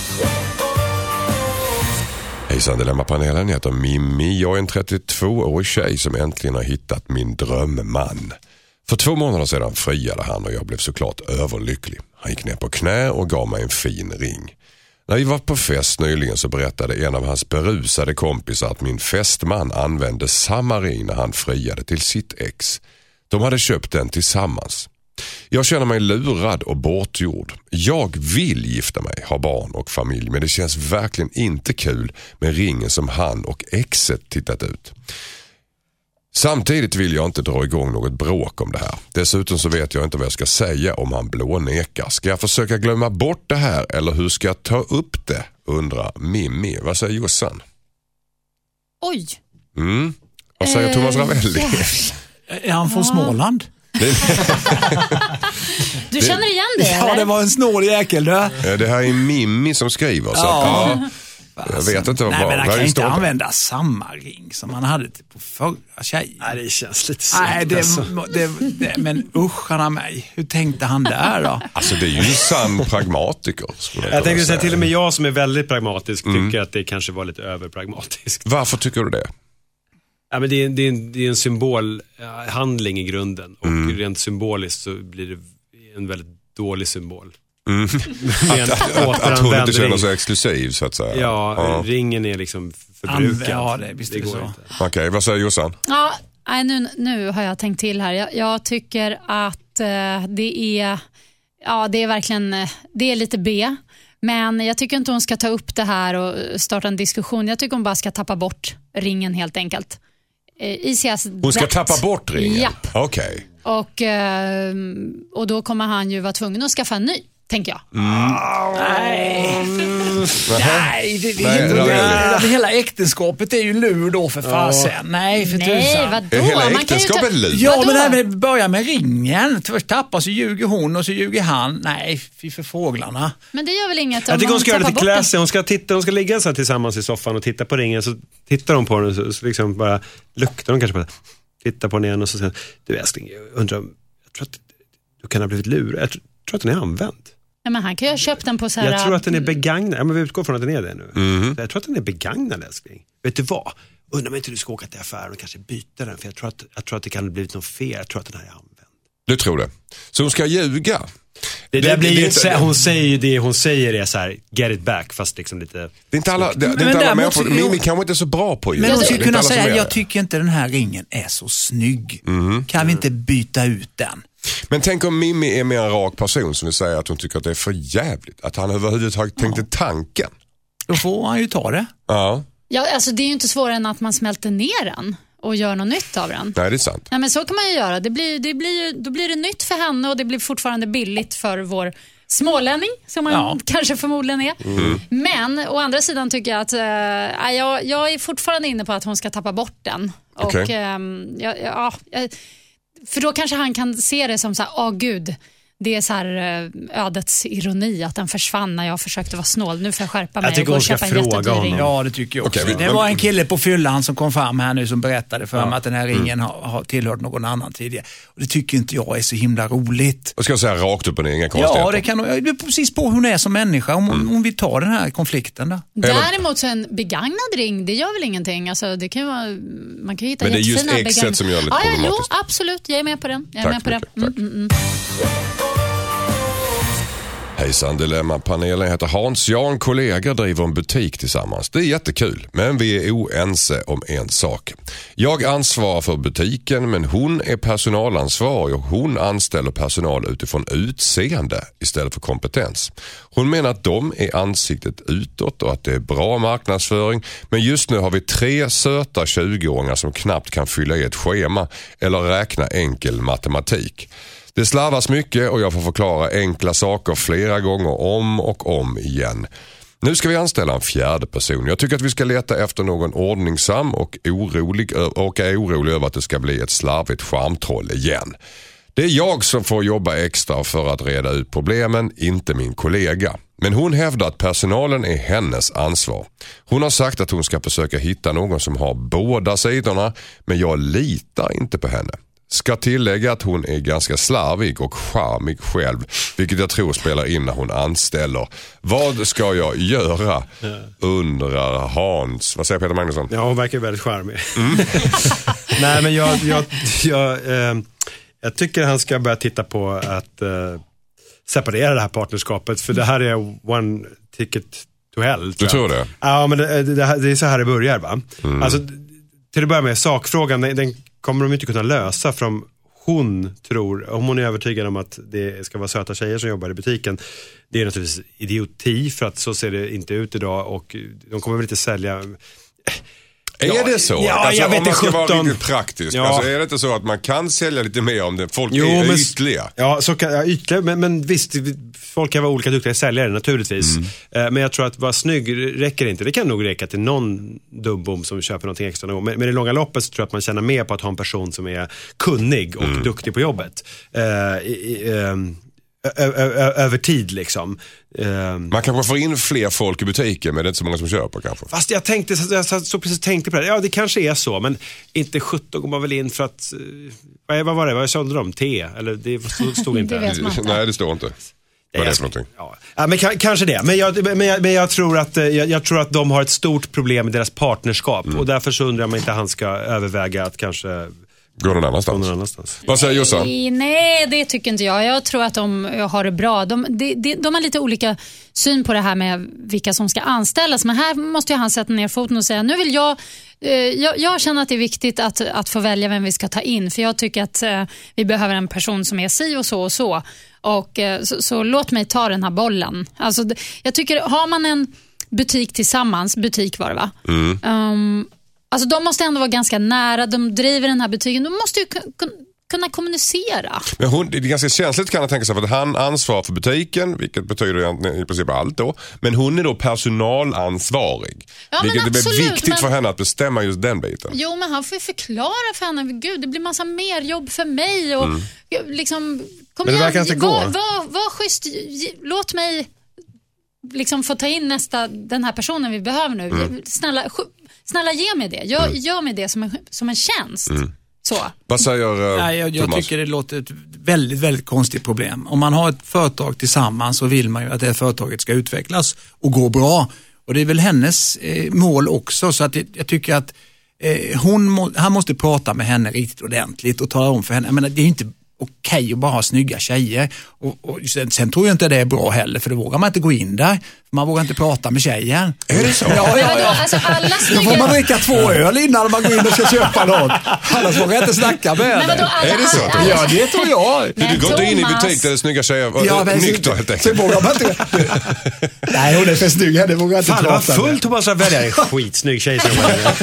Hejsan, Dilemmapanelen heter Mimmi. Jag är en trettiotvåårig tjej som äntligen har hittat min drömman. För två månader sedan friade han och jag blev såklart överlycklig. Han gick ner på knä och gav mig en fin ring. När vi var på fest nyligen så berättade en av hans berusade kompisar att min fästman använde samma ring när han friade till sitt ex. De hade köpt den tillsammans. Jag känner mig lurad och bortgjord. Jag vill gifta mig, ha barn och familj, men det känns verkligen inte kul med ringen som han och exet tittat ut. Samtidigt vill jag inte dra igång något bråk om det här. Dessutom så vet jag inte vad jag ska säga om han blånekar. Ska jag försöka glömma bort det här eller hur ska jag ta upp det? Undrar Mimmi. Vad säger Jossan? Oj. Mm. Vad säger eh, Thomas Ravelli? Ja. Är han från Småland? Du känner igen det, ja, eller? Det var en snårig jäkel, du. Det här är Mimmi som skriver. Så ja. att, ja, jag vet inte vad. Nej, men han kan inte det? använda samma ring som han hade på förra tjejen. Nej, det känns lite Nej, det, det, det, men usch han mig. Hur tänkte han där då? Alltså det är ju en sann pragmatiker. Jag, jag tänkte säga till och med jag som är väldigt pragmatisk mm. tycker att det kanske var lite överpragmatiskt. Varför tycker du det? Ja, men det, är, det, är en, det är en symbolhandling i grunden. Och mm. rent symboliskt så blir det en väldigt dålig symbol. Mm. att, att, att hon inte känner sig exklusiv så att säga. Ja, ja. Ringen är liksom förbrukad. Ja, det, visst det, det så. Okej, okay, vad säger Jossan? Ja, nu, nu har jag tänkt till här. Jag, jag tycker att eh, det är ja, det är verkligen det är lite B. Men jag tycker inte hon ska ta upp det här och starta en diskussion. Jag tycker hon bara ska tappa bort ringen helt enkelt. I C S hon ska tappa bort ringen? Japp. Okej. Okay. Och, och då kommer han ju vara tvungen att skaffa en ny, tänker jag. Mm. Oh, nej. Mm. Nej, det, det, nej, det, det, det, hela äktenskapet är ju lur då för fasen. Oh. Nej, för nej, tusan. Vadå? Är hela äktenskapet lur? Ja, vadå? Men det här börjar med ringen. Först tappar så ljuger hon och så ljuger han. Nej, fy för fåglarna. Men det gör väl inget om jag tycker hon ska göra lite classy. Hon ska titta, hon ska ligga så här tillsammans i soffan och titta på ringen. Så tittar de på den så, så liksom bara luktar de kanske på det. Titta på den igen och så säger du älskling, jag undrar, jag tror att du kan ha blivit lurad. Jag tror, tror att den är använd. Ja, men han kan ju ha köpt den på så här... Jag tror att den är begagnad. Ja, men vi utgår från att den är det nu. Mm. Jag tror att den är begagnad, älskling. Vet du vad? Undrar mig inte du ska åka till affären och kanske byta den. För jag tror att, jag tror att det kan ha blivit något fel. Jag tror att den här är använd. Du tror det? Så hon ska ljuga? Det, det, det blir ju det, hon säger ju det hon säger är så här, get it back, fast liksom lite... Det är inte alla, det, det är inte alla människor, Mimmi kanske inte är så bra på ju. Men hon skulle kunna säga, jag tycker inte den här ringen är så snygg. Mm. Kan vi inte byta ut den? Men tänk om Mimmi är mer en rak person som vill säga att hon tycker att det är för jävligt. Att han överhuvudtaget ja. tänkte tanken. Då får han ju ta det. Ja. Ja, alltså det är ju inte svårare än att man smälter ner den och gör något nytt av den. Nej, det är sant. Nej, men så kan man ju göra. Det blir, det blir, då blir det nytt för henne och det blir fortfarande billigt för vår smålänning, som man ja. kanske förmodligen är. Mm. Men å andra sidan tycker jag att äh, jag, jag är fortfarande inne på att hon ska tappa bort den. Okay. Och, äh, ja, ja, för då kanske han kan se det som så här, åh gud, det är så här ödets ironi att den försvann när jag försökte vara snål. Nu får jag skärpa mig jag och gå och köpa en jättedyr ring. Ja, det tycker jag också. Okay, det men... var en kille på fyllan som kom fram här nu som berättade för ja. mig att den här ringen mm. har, har tillhört någon annan tidigare. Och det tycker inte jag är så himla roligt. Och ska jag säga rakt upp och ner, inga konstigheter. Ja, det kan det är precis på hur hon är som människa. Om mm. hon vill ta den här konflikten då. Däremot så en begagnad ring, det gör väl ingenting. Alltså, det kan vara, man kan hitta men det är just exet begagn... som gör lite ja, problematiskt. Jo, absolut, jag är med på den. Jag är Tack med på det. Mm, mm, mm. Hejsan Dilemma-panelen, heter Hans. Jag och en kollega driver en butik tillsammans. Det är jättekul, men vi är oense om en sak. Jag ansvarar för butiken, men hon är personalansvarig och hon anställer personal utifrån utseende istället för kompetens. Hon menar att de är ansiktet utåt och att det är bra marknadsföring, men just nu har vi tre söta tjugoåringar som knappt kan fylla i ett schema eller räkna enkel matematik. Det slarvas mycket och jag får förklara enkla saker flera gånger om och om igen. Nu ska vi anställa en fjärde person. Jag tycker att vi ska leta efter någon ordningsam och orolig och är orolig över att det ska bli ett slarvigt charmtroll igen. Det är jag som får jobba extra för att reda ut problemen, inte min kollega. Men hon hävdar att personalen är hennes ansvar. Hon har sagt att hon ska försöka hitta någon som har båda sidorna, men jag litar inte på henne. Ska tillägga att hon är ganska slarvig och charmig själv, vilket jag tror spelar in när hon anställer. Vad ska jag göra? Undrar Hans. Vad säger Peter Magnusson? Ja, hon verkar väldigt charmig. Mm. Nej, men jag, jag, jag, eh, jag tycker han ska börja titta på att eh, separera det här partnerskapet, för det här är one ticket to hell. Du tror det? Ja, men det, det, det är så här det börjar, va? Mm. Alltså, till att börja med, sakfrågan, den, den kommer de inte kunna lösa, för om hon tror, om hon är övertygad om att det ska vara söta tjejer som jobbar i butiken, det är naturligtvis idioti, för att så ser det inte ut idag, och de kommer väl inte sälja. Är ja, det så? Ja, alltså, jag vet om man ska sjutton vara riktigt praktisk. Ja. Alltså, är det inte så att man kan sälja lite mer om det? Folk jo, är men, ytliga. Ja, så kan, ja, ytliga, men, men visst, folk kan vara olika duktiga säljare naturligtvis. Mm. Eh, men jag tror att vara snygg räcker inte. Det kan nog räcka till någon dubbom som köper någonting extra någon gång. Men, men i långa loppet så tror jag att man känner mer på att ha en person som är kunnig och mm. duktig på jobbet. Eh, i, eh, Ö- ö- över tid liksom. Um, man kanske får in fler folk i butiken, men det är inte så många som köper kanske. Fast jag tänkte, jag så, så precis tänkte på det. Ja, det kanske är så, men inte sjutton går man väl in för att, vad, vad var det, vad sålde de? Te? Eller det stod, stod inte. Det vet man inte. Nej, det står inte. Vad är det för någonting? Ja, ja men k- kanske det. Men jag, men jag, men jag, tror att, jag, jag tror att de har ett stort problem i deras partnerskap. Mm. Och därför så undrar jag om inte han ska överväga att kanske gå någon annanstans. Gå någon annanstans. Vad säger Jossan? Nej, nej, det tycker inte jag. Jag tror att de har det bra. De, de, de, de har lite olika syn på det här med vilka som ska anställas. Men här måste ju han sätta ner foten och säga, nu vill jag, eh, jag, jag känner att det är viktigt att, att få välja vem vi ska ta in. För jag tycker att eh, vi behöver en person som är si och så och så. Och eh, så, så låt mig ta den här bollen. Alltså, jag tycker, har man en butik tillsammans, butik var det va? Mm. Um, Alltså de måste ändå vara ganska nära, de driver den här butiken, de måste ju kun- kunna kommunicera. Men hon, det är ganska känsligt kan jag tänka sig, för att han ansvarar för butiken, vilket betyder i princip allt då. Men hon är då personalansvarig. Ja, vilket absolut, det blir viktigt men, för henne att bestämma just den biten. Jo, men han får ju förklara för henne, gud det blir massa mer jobb för mig och mm. liksom, kom men det verkar igen, inte var, gå. var, var schysst, låt mig liksom få ta in nästa, den här personen vi behöver nu. Mm. Snälla, snälla ge mig det. Gör, mm. gör mig det som en, som en tjänst. Mm. Så. Vad säger uh, Nej, jag, jag tycker det låter ett väldigt, väldigt konstigt problem. Om man har ett företag tillsammans så vill man ju att det företaget ska utvecklas och gå bra. Och det är väl hennes eh, mål också. Så att det, jag tycker att eh, hon må, han måste prata med henne riktigt ordentligt och tala om för henne. Jag menar, det är ju inte okej att bara ha snygga tjejer. Och, och sen, sen tror jag inte det är bra heller, för då vågar man inte gå in där. Man vågar inte prata med tjejen. Är det så? Ja, ja, ja. Alltså, alla snygga... Då får man dricka två öl innan man går in och ska köpa något. Annars vågar jag inte snacka med henne. Är det så? Alla... Ja, det tror jag. Men du går inte in i butik där det är snygga tjejer och ja, nykter helt enkelt. Så vågar man inte... Nej, hon är för snygg. Det vågar jag inte Fan, prata med. Fan, fullt Thomas att välja en skitsnygg tjej som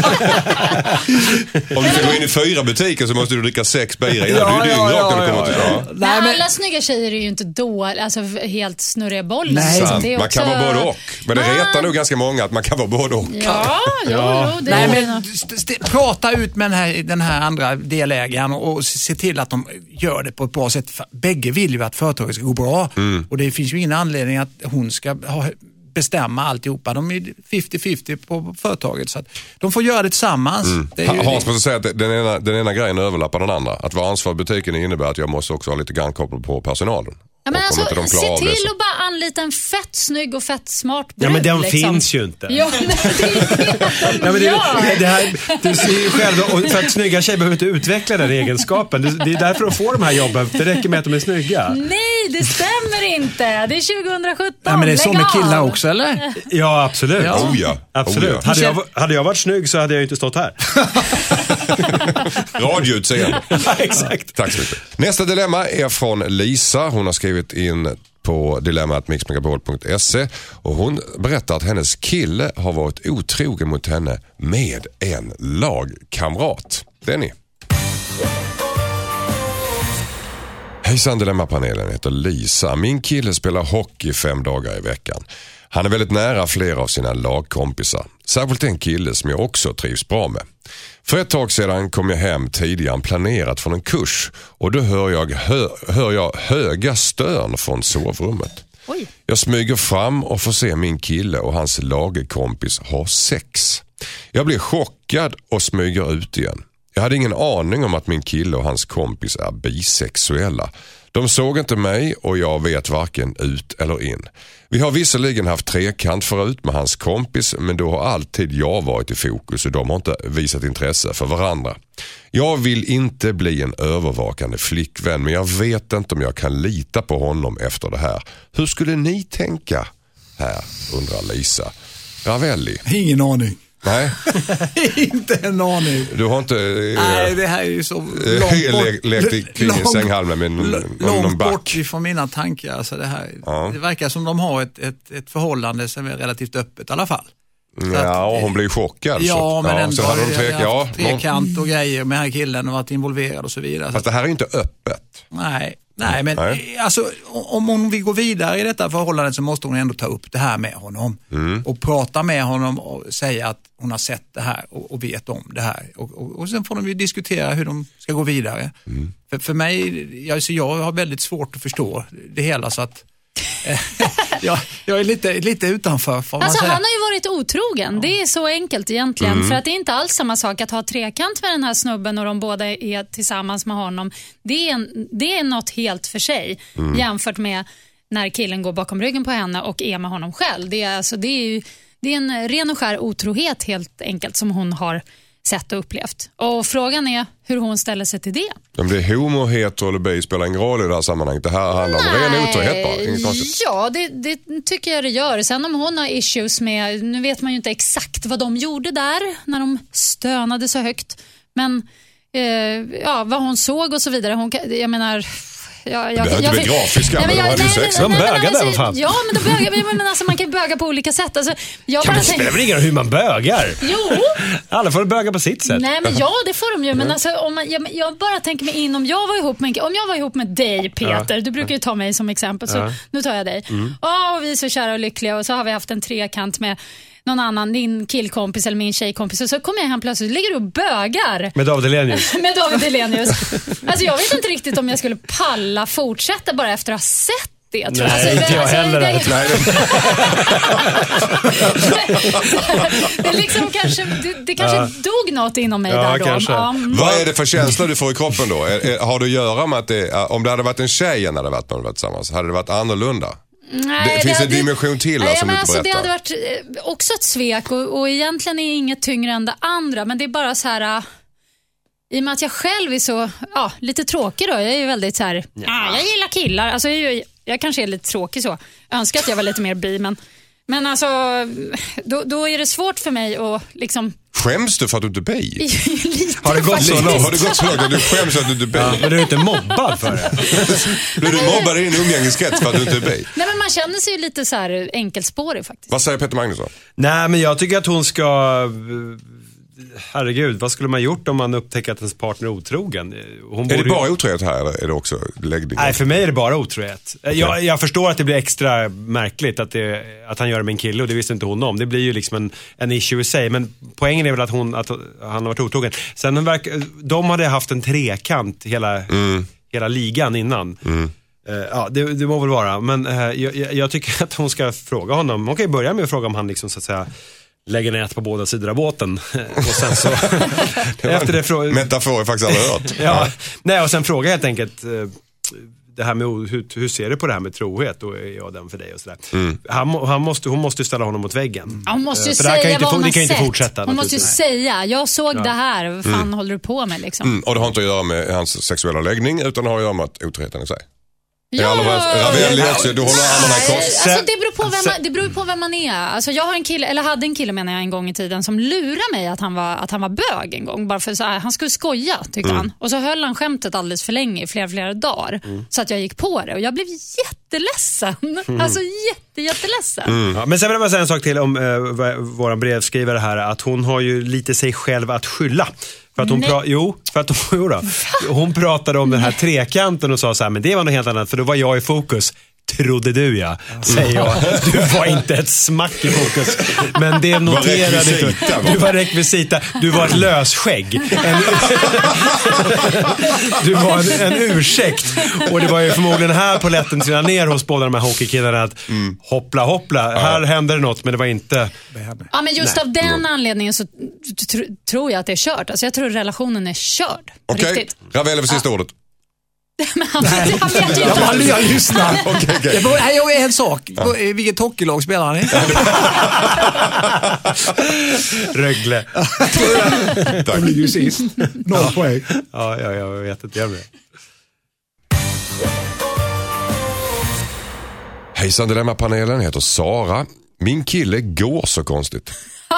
Om du ska gå in i fyra butiker så måste du dricka sex bira innan. Ja, du är dyngrak ja, ja, ja, ja, ja. Men alla men... snygga tjejer är ju inte då, alltså helt snurriga bollar. Nej, sant. Det är man också... kan vara både och. Men det retar nog ganska många att man kan vara både och. Ja, jo, ja. jo, det Nej, är men st- st- prata ut med den här, den här andra delägaren och se till att de gör det på ett bra sätt. Bägge vill ju att företaget ska gå bra. Mm. Och det finns ju ingen anledning att hon ska ha, bestämma alltihopa. De är femtio femtio på företaget, så att de får göra det tillsammans. Mm. Det är ju Hans det. måste säga att den ena, den ena grejen överlappar den andra. Att vara ansvarig i butiken innebär att jag måste också ha lite grannkoppel på personalen. Ja, men alltså, de se till det, att bara anlita en fett snygg och fett smart brud. Ja, men den liksom. finns ju inte. Ja, men det, ja, men det, det, det här, du ser ju själv, och för att snygga tjejer behöver inte utveckla den egenskapen. Det, det är därför de får de här jobben. Det räcker med att de är snygga. Nej, Nej, det stämmer inte. Det är tjugohundrasjutton. Nej, men det är så Lägg med av. killar också, eller? Ja, absolut. Ja. Oh ja. Absolut. Oh ja. Hade, jag, hade jag varit snygg så hade jag ju inte stått här. Radioutseende. Exakt. Tack så mycket. Nästa dilemma är från Lisa. Hon har skrivit in på dilemmat mix megapol punkt se och hon berättar att hennes kille har varit otrogen mot henne med en lagkamrat. Det är ni. Hejsan, dilemmapanelen heter Lisa. Min kille spelar hockey fem dagar i veckan. Han är väldigt nära flera av sina lagkompisar. Särskilt en kille som jag också trivs bra med. För ett tag sedan kom jag hem tidigare än planerat från en kurs och då hör jag, hö, hör jag höga stön från sovrummet. Oj. Jag smyger fram och får se min kille och hans lagkompis ha sex. Jag blir chockad och smyger ut igen. Jag hade ingen aning om att min kille och hans kompis är bisexuella. De såg inte mig och jag vet varken ut eller in. Vi har visserligen haft trekant förut med hans kompis, men då har alltid jag varit i fokus och de har inte visat intresse för varandra. Jag vill inte bli en övervakande flickvän, men jag vet inte om jag kan lita på honom efter det här. Hur skulle ni tänka här, undrar Lisa. Ravelli. Ingen aning. Nej. Inte en aning. Du har inte... Nej, det här är ju så långt bort. Lekt i kring i sänghalmen med någon, någon långt back. bort ifrån mina tankar. Alltså det, här, Ja. det verkar som de har ett, ett, ett förhållande som är relativt öppet i alla fall. Ja, och hon blir chockad. Ja, så, men ja, ändå så har hade de jag trek, ja, haft trekant och grejer med den här killen och varit involverad och så vidare. fast det här är inte öppet. Nej, nej, men Nej. Alltså, om hon vill gå vidare i detta förhållandet så måste hon ändå ta upp det här med honom. Mm. Och prata med honom och säga att hon har sett det här och, och vet om det här. Och, och, och sen får de ju diskutera hur de ska gå vidare. Mm. För, för mig, alltså jag har väldigt svårt att förstå det hela så att jag, jag är lite, lite utanför. Får man Alltså säga. han har ju varit otrogen, det är så enkelt egentligen. Mm. För att det är inte alls samma sak att ha trekant med den här snubben och de båda är tillsammans med honom. Det är, en, det är något helt för sig Mm. jämfört med när killen går bakom ryggen på henne och är med honom själv. Det är, alltså, det är, ju, det är en ren och skär otrohet helt enkelt som hon har sett och upplevt. Och frågan är hur hon ställer sig till det. Om det är homo, hetero eller bi spelar ingen roll i det här sammanhanget. Det här handlar om ren otrohet bara. Inget konstigt. Ja, det, det tycker jag det gör. Sen om hon har issues med, nu vet man ju inte exakt vad de gjorde där när de stönade så högt. Men eh, ja, vad hon såg och så vidare. Hon, jag menar... Jag, jag, Det är inte jag, det grafiska, nej, men de jag- hade ju nej, sex. nej, De nej, men bögade, alltså, vad fan. Ja, men, de bögar, men, men alltså, man kan böga på olika sätt. Alltså, jag Ja, bara men det tänker, spelar väl ingen roll hur man bögar? jo, Alla får böga på sitt sätt. nej men ja, det får de ju. Men alltså, om man, jag, jag bara tänker mig in, om jag var ihop med, om jag var ihop med dig Peter, du brukar ju ta mig som exempel, så Ja. nu tar jag dig. Åh, och vi är så kära och lyckliga och så har vi haft en trekant med någon annan, din killkompis eller min tjejkompis, och så kommer jag hem plötsligt, ligger du och bögar Med David Hellenius. med David Hellenius. Alltså jag vet inte riktigt om jag skulle palla fortsätta bara efter att ha sett det. Tror Nej, jag. inte jag heller. Det, Nej, det, är liksom kanske, det, det kanske Ja. dog något inom mig Ja, där då. kanske. Ja, mm. vad är det för känsla du får i kroppen då? Är, är, har det att göra med att det, om det hade varit en tjej än hade varit någon varit tillsammans, hade det varit annorlunda? Nej, Det finns en hade- dimension till här Nej, som men du inte alltså, det berättar. hade varit eh, också ett svek och, och egentligen är inget tyngre än det andra, men det är bara så här, uh, i och med att jag själv är så, ja, lite tråkig då. Jag är ju väldigt så här, ja. jag gillar killar. Alltså, jag, är ju- jag kanske är lite tråkig så. Jag önskar att jag var lite mer bi, men, men alltså, då, då är det svårt för mig att liksom... Skäms du för att du inte är bi? lite Har det gått så faktiskt. långt? Har det gått så långt att du skäms för att du inte är bi? Ja, men du är inte mobbad för det. Blir du mobbad i din umgängeskrets för att du inte är bi? Nej, men man känner sig ju lite så här enkelspårig faktiskt. Vad säger Peter Magnusson? Nej, men jag tycker att hon ska... Herregud, vad skulle man gjort om man upptäcker att ens partner är otrogen? Hon Är borde det ju- bara otrohet här eller är det också läggning? Nej, för mig är det bara otrohet. Jag, jag förstår att det blir extra märkligt att, det, att han gör det med en kille och det visste inte hon om. Det blir ju liksom en, en issue i sig. Men poängen är väl att, hon, att han har varit otrogen. Sen verk, de hade haft en trekant hela, Mm. hela ligan innan. Mm. Eh, ja, det, det må väl vara. Men eh, jag, jag tycker att hon ska fråga honom. Hon kan ju börja med att fråga om han liksom så att säga lägger nät på båda sidor av båten. Och sen så... efter det frå- Metafor har jag faktiskt aldrig hört. Ja, nej, och sen fråga helt enkelt eh, det här med hur, hur ser du på det här med trohet och är jag den för dig och sådär. Mm. Han, må- han måste, hon måste ju ställa honom mot väggen. Ja, hon måste ju Eh, för det här kan säga ju inte, vad få- hon det har kan ju inte sett. fortsätta. Hon måste ju naturligtvis. säga, jag såg det här, vad fan håller du på med liksom? Mm, och det har inte att göra med hans sexuella läggning utan har att göra med att otroheten i sig. Ja, Ravelli också, du håller armarna i kors. Alltså, det beror på vem man, det beror på vem man är. Alltså, jag har en kille, eller hade en kille menar jag en gång i tiden som lurade mig att han var, att han var bög en gång. Bara för så här, han skulle skoja tyckte mm. han. Och så höll han skämtet alldeles för länge, i flera, flera dagar. Mm. Så att jag gick på det och jag blev jätteledsen. Mm. Alltså jätte, jätteledsen. Mm. Ja, men sen vill jag bara säga en sak till om uh, våran brevskrivare här. Att hon har ju lite sig själv att skylla. För att hon, pra- jo, för att hon, jo då, hon pratade om den här trekanten och sa så här, men det var något helt annat för då var jag i fokus. Trodde du ja, säger jag. Du var inte ett smack i fokus. Men det noterade du. Du var rekvisita. Du var ett lösskägg. En, du var en, en ursäkt. Och det var ju förmodligen här på lätten trilla ner hos båda de här hockeykillarna att mm. hoppla, hoppla. Ja. Här händer det något, men det var inte... Ja, men just Nej. av den mm. anledningen så tr- tror jag att det är kört. Alltså jag tror relationen är körd. Okej, okay. Ravelli för sista ja. ordet. Men han, han vet ju inte. Jag, jag lyssnar. okay, okay. Jag, jag, jag är en sak. Ja. Vilket hockeylag spelar han i? Rögle. Tack. De ligger ju sist. Noll ja. poäng. Ja, ja, jag vet inte. Jag vet. Hejsan, Dilemma-panelen heter Sara. Min kille går så konstigt.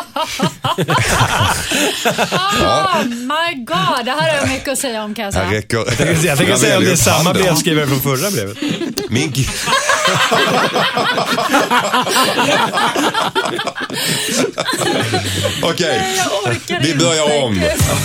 Oh my god, det här är mycket att säga om kan jag säga. Räcker, jag tänker, jag tänker säga om det är samma brevskrivare från förra brevet. Min ki- Okej, okay. Vi börjar om.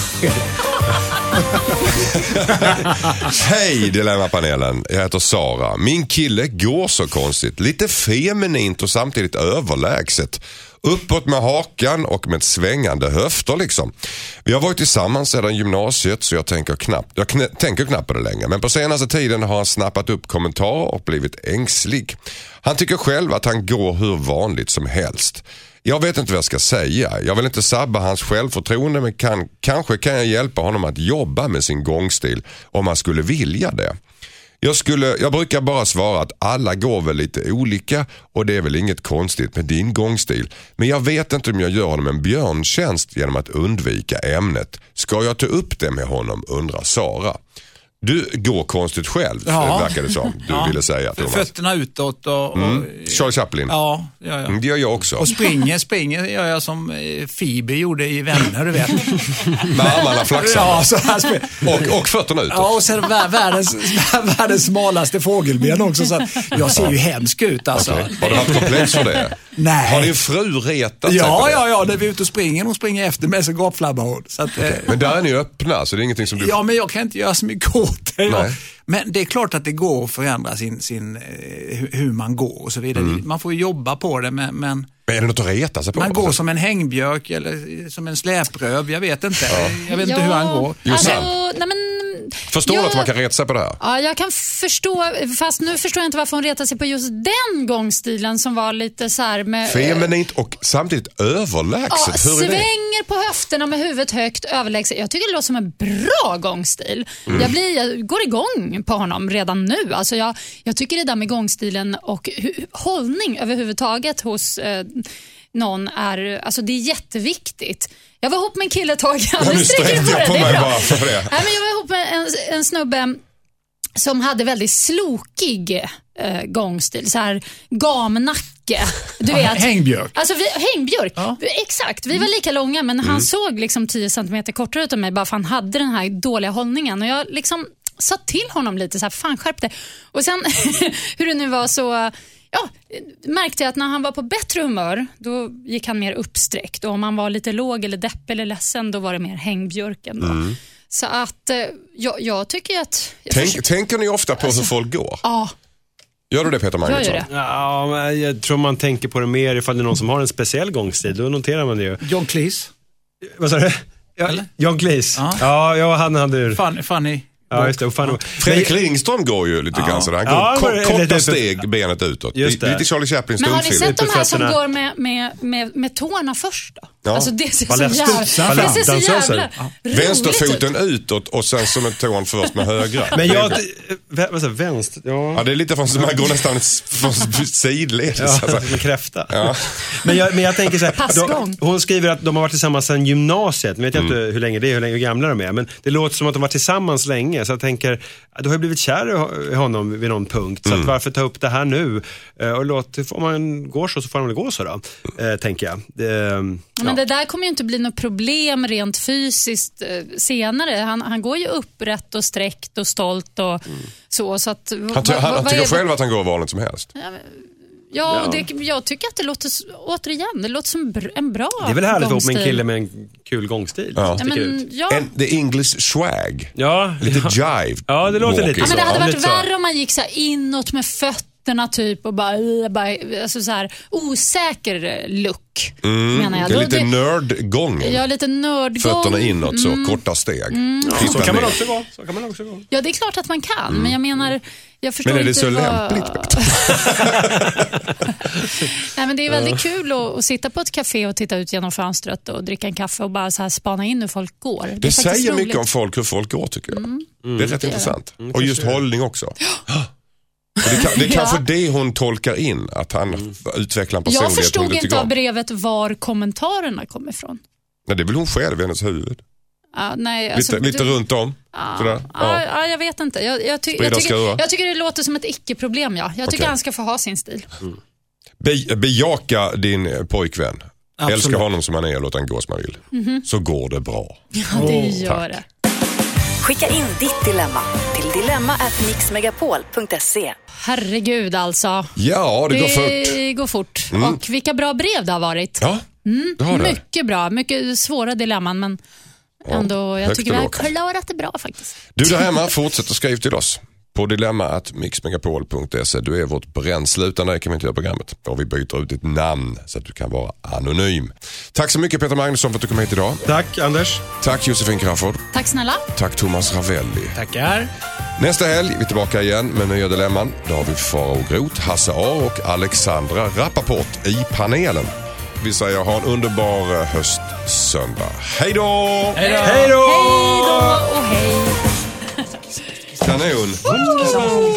Hej Dilemma-panelen, jag heter Sara. Min kille går så konstigt. Lite feminint och samtidigt överlägset. Uppåt med hakan och med svängande höfter liksom. Vi har varit tillsammans sedan gymnasiet så jag tänker knappt, jag kn- tänker knappt på det länge. Men på senaste tiden har han snappat upp kommentarer och blivit ängslig. Han tycker själv att han går hur vanligt som helst. Jag vet inte vad jag ska säga. Jag vill inte sabba hans självförtroende men kan, kanske kan jag hjälpa honom att jobba med sin gångstil om han skulle vilja det. Jag, skulle, jag brukar bara svara att alla går väl lite olika och det är väl inget konstigt med din gångstil. Men jag vet inte om jag gör honom en björntjänst genom att undvika ämnet. Ska jag ta upp det med honom, undrar Sara. Du går konstigt själv, ja. Verkar det som. Du ja. ville säga, Thomas. Fötterna utåt och... och mm. Charlie Chaplin. Ja, ja, ja. Det gör jag också. Och springer, springer gör jag som Phoebe gjorde i Vänner, du vet. Med armarna flaxar. Ja, så här spring... och, och fötterna utåt. Ja, och sen världens, världens smalaste fågelben också. Så att jag ser ju hemsk ut, alltså. Okay. Har du haft komplex för det? Nej. Har din fru retat ja, sig på det? Ja, ja, när vi är ute och springer, hon springer efter mig så gapflabbar hon. Så att, okay. eh... Men där är ni öppna, så det är ingenting som du... Ja, men jag kan inte göra så mycket åt det. Ja. Men det är klart att det går att förändra sin, sin, hur man går och så vidare. Mm. Man får ju jobba på det, men... men Men är det något att reta sig på? Man går som en hängbjörk eller som en släpröv, jag vet inte. Ja. Jag vet inte ja. hur han går. Alltså, nej men, förstår du jag, att man kan reta sig på det här? Ja, jag kan förstå, fast nu förstår jag inte varför hon retar sig på just den gångstilen som var lite så här med... feminint och samtidigt överlägset. Ja, hur är svänger på höfterna med huvudet högt, överlägset. Jag tycker det låter som en bra gångstil. Mm. Jag, blir, jag går igång på honom redan nu. Alltså jag, jag tycker det där med gångstilen och hu- hållning överhuvudtaget hos... Eh, någon är, alltså det är jätteviktigt. Jag var ihop med en kille ett tag. Ja, nu sträckte jag på mig bara för det. Nej, men jag var ihop med en, en snubbe som hade väldigt slokig eh, gångstil. Så här gamnacke. Du vet. Hängbjörk. Alltså vi, hängbjörk. Ja. Exakt. Vi var lika långa men mm. han såg liksom tio centimeter kortare ut än mig bara för han hade den här dåliga hållningen. Och jag liksom sa till honom lite så här, fan skärp det. Och sen hur det nu var så... Ja, märkte jag att när han var på bättre humör då gick han mer uppsträckt och om han var lite låg eller depp eller ledsen då var det mer hängbjörken då. Mm. Så att jag, jag tycker att... Jag Tänk, försöker... Tänker ni ofta på alltså, hur folk går? Ja. Gör du det, Peter Magnusson? Jag gör det. Ja, men jag tror man tänker på det mer ifall det är någon som har en speciell gångstil. Då noterar man det ju. John Cleese. Vad sa du? Ja, John Cleese. Ja, ja, ja han hade... Funny, funny. Ja, just det. Fan. Fredrik Lindström går ju lite ja. grann sådär. Han går ja, kort, korta lite, steg, benet utåt. Just det. Lite Charlie Chaplin stumfilm. Men har ni sett de här som fötterna. går med, med, med, med tårna först då? Ja. Alltså det ser så jävla, det ser så jävla ja. Vänsterfoten utåt och sen som en tån först med högra. Men jag, vad säger vänster? Ja. ja, det är lite från man går nästan från sidledes. Ja, alltså. Med kräfta. Ja. Men, jag, men jag tänker så här, då, hon skriver att de har varit tillsammans sedan gymnasiet. Jag vet mm. inte hur länge det är, hur länge hur gamla de är. Men det låter som att de var tillsammans länge. länge. Så jag tänker, du har ju blivit kär i honom vid någon punkt. Så Mm. att varför ta upp det här nu? Och låt, om man går så så får man väl gå så då, eh, tänker jag. Det, ja. Men det där kommer ju inte bli något problem rent fysiskt eh, senare. Han, han går ju upprätt och sträckt och stolt och mm. så. så att, han ty- han, han tycker själv att han går vanligt som helst. Ja, Ja, och det, jag tycker att det låter, återigen, det låter som en bra Det är väl härligt gångstil. med en kille med en kul gångstil. Ja. Ja, men, ja. En, the English swag. Ja, lite ja. jive. Ja, det låter lite Ja, men det hade Ja, varit lite så. värre om man gick så här inåt med fötterna typ och bara, bara alltså så här osäker look, Mm, menar jag. det är Då, lite det, nördgången. ja, lite nördgång. Fötterna inåt så, Mm. korta steg. Mm. Ja, så kan man också gå. Så kan man också gå. Ja, det är klart att man kan, mm. men jag menar, jag förstår Men är det inte så vad... lämpligt? Nej, men det är väldigt kul att, att sitta på ett café och titta ut genom fönstret och dricka en kaffe och bara så här spana in hur folk går. Det, Det är faktiskt säger roligt. mycket om folk, hur folk går tycker jag. Mm. Det är rätt Det är intressant. Mm, Och just förstår jag. hållning också. Och Det, kan, det är Ja. kanske det hon tolkar in, att han Mm. utvecklar en Jag personlighet hon förstod inte inte tycker av om. brevet var kommentarerna kom ifrån. Nej, det är väl hon själv i hennes huvud. Ja, nej, alltså, Lite, lite du- runt om. Ja, Sådär. ja. Ja. Ja, jag vet inte. Jag, jag, ty- Sprida jag, tycker, skurar. jag tycker det låter som ett icke-problem. Ja. Jag tycker Okej. han ska få ha sin stil. Be, bejaka din pojkvän. Absolut. Älska honom som han är och låta han gå som han vill. Mhm. Så går det bra. Ja, det gör det. Skicka in ditt dilemma till dilemma at mixmegapol punkt se. Herregud alltså. Ja, det går fort. Det går fort. Mm. Och vilka bra brev det har varit. Ja, det har det. Mycket bra. Mycket svåra dilemman, men ändå, jag högt tycker och vi har lågt. klarat det bra faktiskt. Du där hemma, fortsätt att skriva till oss på dilemma at mixmegapol punkt se. Du är vårt bränsle, utan dig kan vi inte göra programmet. Och vi byter ut ditt namn så att du kan vara anonym. Tack så mycket Peter Magnusson för att du kom hit idag. Tack Anders. Tack Josefin Crafoord. Tack snälla. Tack Thomas Ravelli. Tackar. Nästa helg är vi tillbaka igen med nya dilemman. Då har vi Farao Groth, Hasse A och Alexandra Rappaport i panelen. Vi säger ha en underbar höstsöndag. Hej då! Hej då! Hej då! Hej då och hej. Kanon!